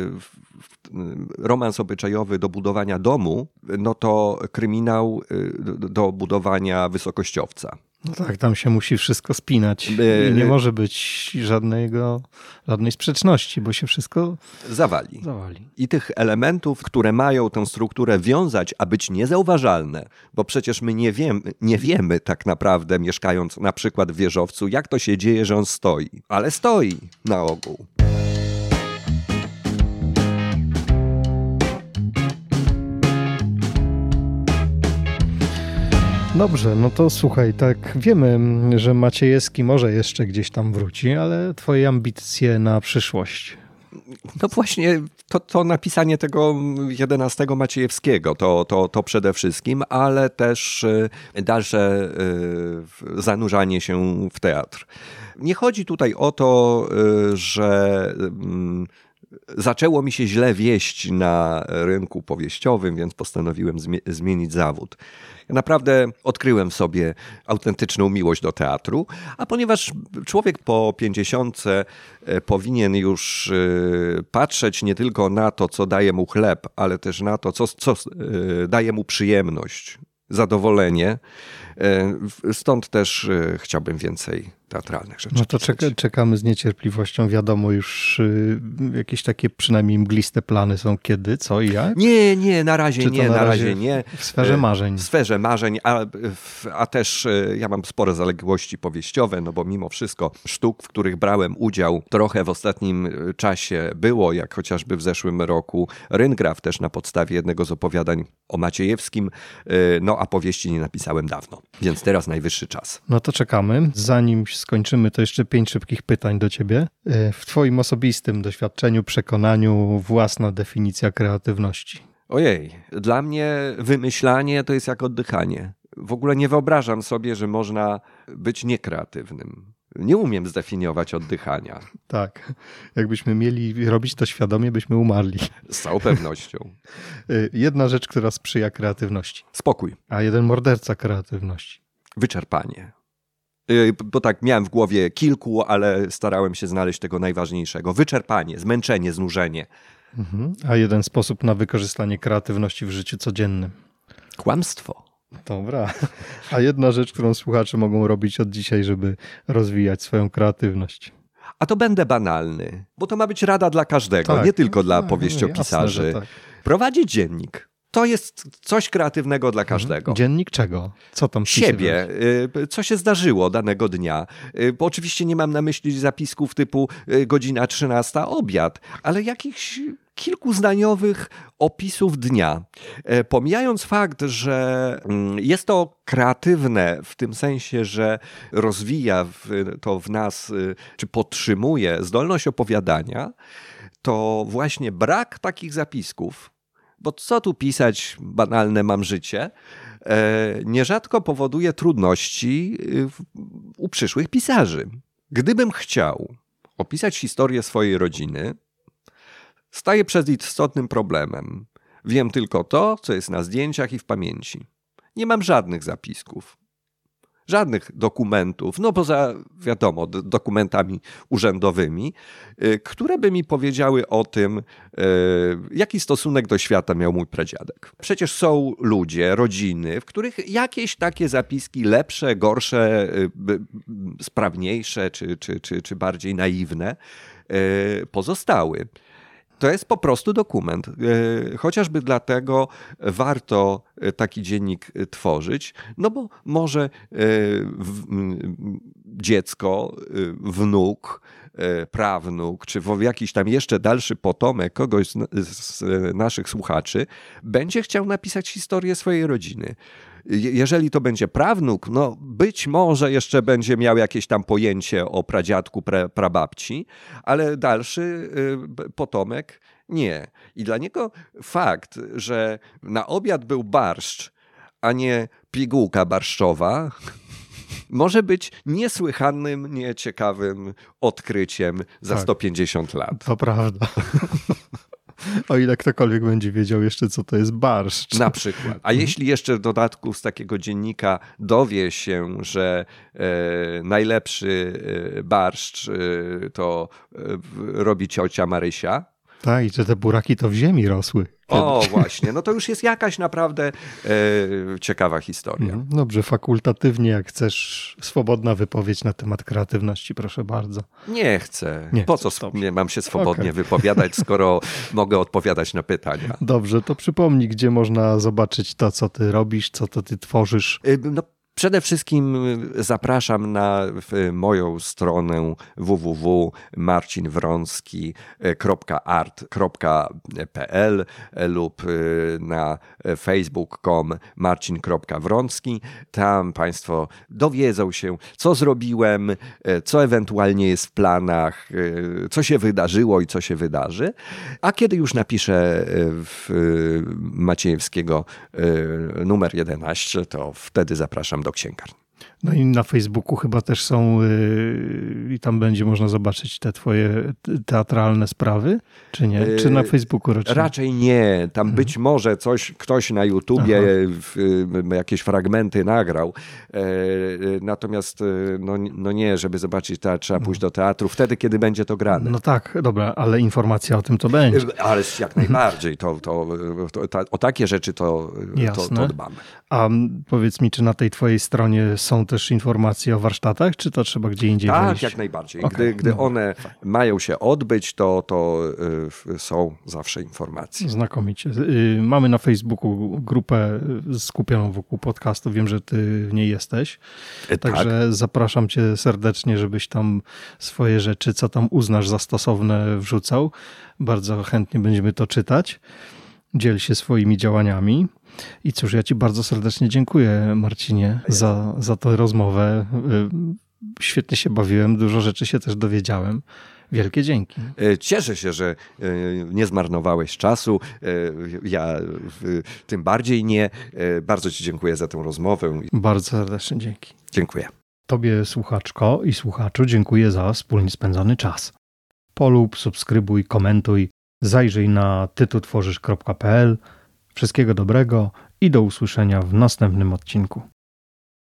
Speaker 1: romans obyczajowy do budowania domu, no to kryminał do budowania wysokościowca.
Speaker 2: No tak, tam się musi wszystko spinać. I nie może być żadnego, żadnej sprzeczności, bo się wszystko
Speaker 1: zawali.
Speaker 2: zawali.
Speaker 1: I tych elementów, które mają tę strukturę wiązać, a być niezauważalne, bo przecież my nie, wiem, nie wiemy tak naprawdę, mieszkając na przykład w wieżowcu, jak to się dzieje, że on stoi. Ale stoi na ogół.
Speaker 2: Dobrze, no to słuchaj, tak wiemy, że Maciejewski może jeszcze gdzieś tam wróci, ale twoje ambicje na przyszłość?
Speaker 1: No właśnie to, to napisanie tego jedenastego Maciejewskiego, to, to, to przede wszystkim, ale też dalsze zanurzanie się w teatr. Nie chodzi tutaj o to, że zaczęło mi się źle wieść na rynku powieściowym, więc postanowiłem zmienić zawód. Ja naprawdę odkryłem w sobie autentyczną miłość do teatru, a ponieważ człowiek po pięćdziesiątce powinien już patrzeć nie tylko na to, co daje mu chleb, ale też na to, co, co daje mu przyjemność, zadowolenie. Stąd też chciałbym więcej teatralnych rzeczy.
Speaker 2: No to czeka, czekamy z niecierpliwością. Wiadomo już y, jakieś takie przynajmniej mgliste plany są kiedy, co i jak?
Speaker 1: Nie, nie, na razie nie, na, na razie, razie nie.
Speaker 2: W sferze marzeń.
Speaker 1: W sferze marzeń, a, a też ja mam spore zaległości powieściowe, no bo mimo wszystko sztuk, w których brałem udział trochę w ostatnim czasie było, jak chociażby w zeszłym roku Ryngraf, też na podstawie jednego z opowiadań o Maciejewskim, no a powieści nie napisałem dawno, więc teraz najwyższy czas.
Speaker 2: No to czekamy. Zanim skończymy, to jeszcze pięć szybkich pytań do ciebie. W twoim osobistym doświadczeniu, przekonaniu, własna definicja kreatywności?
Speaker 1: Ojej, dla mnie wymyślanie to jest jak oddychanie. w ogóle nie wyobrażam sobie, że można być niekreatywnym. Nie umiem zdefiniować oddychania.
Speaker 2: Tak. Jakbyśmy mieli robić to świadomie, byśmy umarli.
Speaker 1: Z całą pewnością.
Speaker 2: Jedna rzecz, która sprzyja kreatywności.
Speaker 1: Spokój.
Speaker 2: A jeden morderca kreatywności.
Speaker 1: Wyczerpanie. Bo tak, miałem w głowie kilku, ale starałem się znaleźć tego najważniejszego. Wyczerpanie, zmęczenie, znużenie.
Speaker 2: Mhm. A jeden sposób na wykorzystanie kreatywności w życiu codziennym.
Speaker 1: Kłamstwo.
Speaker 2: Dobra. A jedna rzecz, którą słuchacze mogą robić od dzisiaj, żeby rozwijać swoją kreatywność.
Speaker 1: A to będę banalny, bo to ma być rada dla każdego,
Speaker 2: tak,
Speaker 1: nie tylko dla
Speaker 2: tak,
Speaker 1: powieściopisarzy.
Speaker 2: jasne, że tak.
Speaker 1: Prowadzić dziennik. To jest coś kreatywnego dla każdego.
Speaker 2: Dziennik czego? Co tam
Speaker 1: Siebie, co się zdarzyło danego dnia. Bo oczywiście nie mam na myśli zapisków typu godzina trzynasta, obiad, ale jakichś kilkuzdaniowych opisów dnia. Pomijając fakt, że jest to kreatywne w tym sensie, że rozwija to w nas, czy podtrzymuje zdolność opowiadania, to właśnie brak takich zapisków, bo co tu pisać, banalne mam życie, nierzadko powoduje trudności u przyszłych pisarzy. Gdybym chciał opisać historię swojej rodziny, staję przed istotnym problemem. Wiem tylko to, co jest na zdjęciach i w pamięci. Nie mam żadnych zapisków. Żadnych dokumentów, no poza, wiadomo, dokumentami urzędowymi, które by mi powiedziały o tym, jaki stosunek do świata miał mój pradziadek. Przecież są ludzie, rodziny, w których jakieś takie zapiski lepsze, gorsze, sprawniejsze czy, czy, czy, czy bardziej naiwne pozostały. To jest po prostu dokument. Chociażby dlatego warto taki dziennik tworzyć, no bo może dziecko, wnuk, prawnuk, czy jakiś tam jeszcze dalszy potomek kogoś z naszych słuchaczy będzie chciał napisać historię swojej rodziny. Jeżeli to będzie prawnuk, no być może jeszcze będzie miał jakieś tam pojęcie o pradziadku, pra, prababci, ale dalszy potomek nie. I dla niego fakt, że na obiad był barszcz, a nie pigułka barszczowa, może być niesłychanym, nieciekawym odkryciem za tak. sto pięćdziesiąt lat.
Speaker 2: To prawda. O ile ktokolwiek będzie wiedział jeszcze, co to jest barszcz.
Speaker 1: Na przykład. A jeśli jeszcze w dodatku z takiego dziennika dowie się, że e, najlepszy barszcz e, to e, robi ciocia Marysia.
Speaker 2: Tak, i że te buraki to w ziemi rosły.
Speaker 1: O, właśnie. No to już jest jakaś naprawdę e, ciekawa historia.
Speaker 2: Dobrze, fakultatywnie, jak chcesz, swobodna wypowiedź na temat kreatywności, proszę bardzo.
Speaker 1: Nie chcę.
Speaker 2: Nie
Speaker 1: po
Speaker 2: chcesz,
Speaker 1: co nie mam się swobodnie
Speaker 2: okay.
Speaker 1: wypowiadać, skoro mogę odpowiadać na pytania?
Speaker 2: Dobrze, to przypomnij, gdzie można zobaczyć to, co ty robisz, co to ty tworzysz.
Speaker 1: No, przede wszystkim zapraszam na moją stronę w w w kropka marcin wronski kropka art kropka p l lub na facebook kropka com marcin kropka wronski. Tam Państwo dowiedzą się, co zrobiłem, co ewentualnie jest w planach, co się wydarzyło i co się wydarzy. A kiedy już napiszę w Maciejewskiego numer jedenaście, to wtedy zapraszam do księgarni.
Speaker 2: No i na Facebooku chyba też są yy, i tam będzie można zobaczyć te twoje teatralne sprawy, czy nie? Czy na Facebooku raczej?
Speaker 1: Raczej nie. Tam hmm. być może coś ktoś na YouTubie w, jakieś fragmenty nagrał. E, natomiast no, no nie, żeby zobaczyć teatr, trzeba pójść do teatru wtedy, kiedy będzie to grane.
Speaker 2: No tak, dobra, ale informacja o tym to będzie.
Speaker 1: Ale jak najbardziej. To, to, to, to, o takie rzeczy to, to, to dbamy.
Speaker 2: A powiedz mi, czy na tej twojej stronie są też informacje o warsztatach, czy to trzeba gdzie indziej
Speaker 1: Tak,
Speaker 2: wejść?
Speaker 1: jak najbardziej.
Speaker 2: Okay.
Speaker 1: Gdy, gdy
Speaker 2: no.
Speaker 1: one mają się odbyć, to, to y, są zawsze informacje.
Speaker 2: Znakomicie. Y, mamy na Facebooku grupę skupioną wokół podcastu. Wiem, że ty w niej jesteś.
Speaker 1: E,
Speaker 2: Także
Speaker 1: tak.
Speaker 2: zapraszam cię serdecznie, żebyś tam swoje rzeczy, co tam uznasz za stosowne, wrzucał. Bardzo chętnie będziemy to czytać. Dziel się swoimi działaniami. I cóż, ja ci bardzo serdecznie dziękuję, Marcinie, za, za tę rozmowę. Świetnie się bawiłem, dużo rzeczy się też dowiedziałem, Wielkie dzięki.
Speaker 1: Cieszę się, że nie zmarnowałeś czasu. Ja tym bardziej nie. Bardzo Ci dziękuję za tę rozmowę.
Speaker 2: Bardzo serdecznie dzięki.
Speaker 1: Dziękuję.
Speaker 2: Tobie, słuchaczko i słuchaczu, dziękuję za wspólnie spędzony czas. Polub, subskrybuj, komentuj, zajrzyj na tytułtworzysz kropka p l. Wszystkiego dobrego i do usłyszenia w następnym odcinku.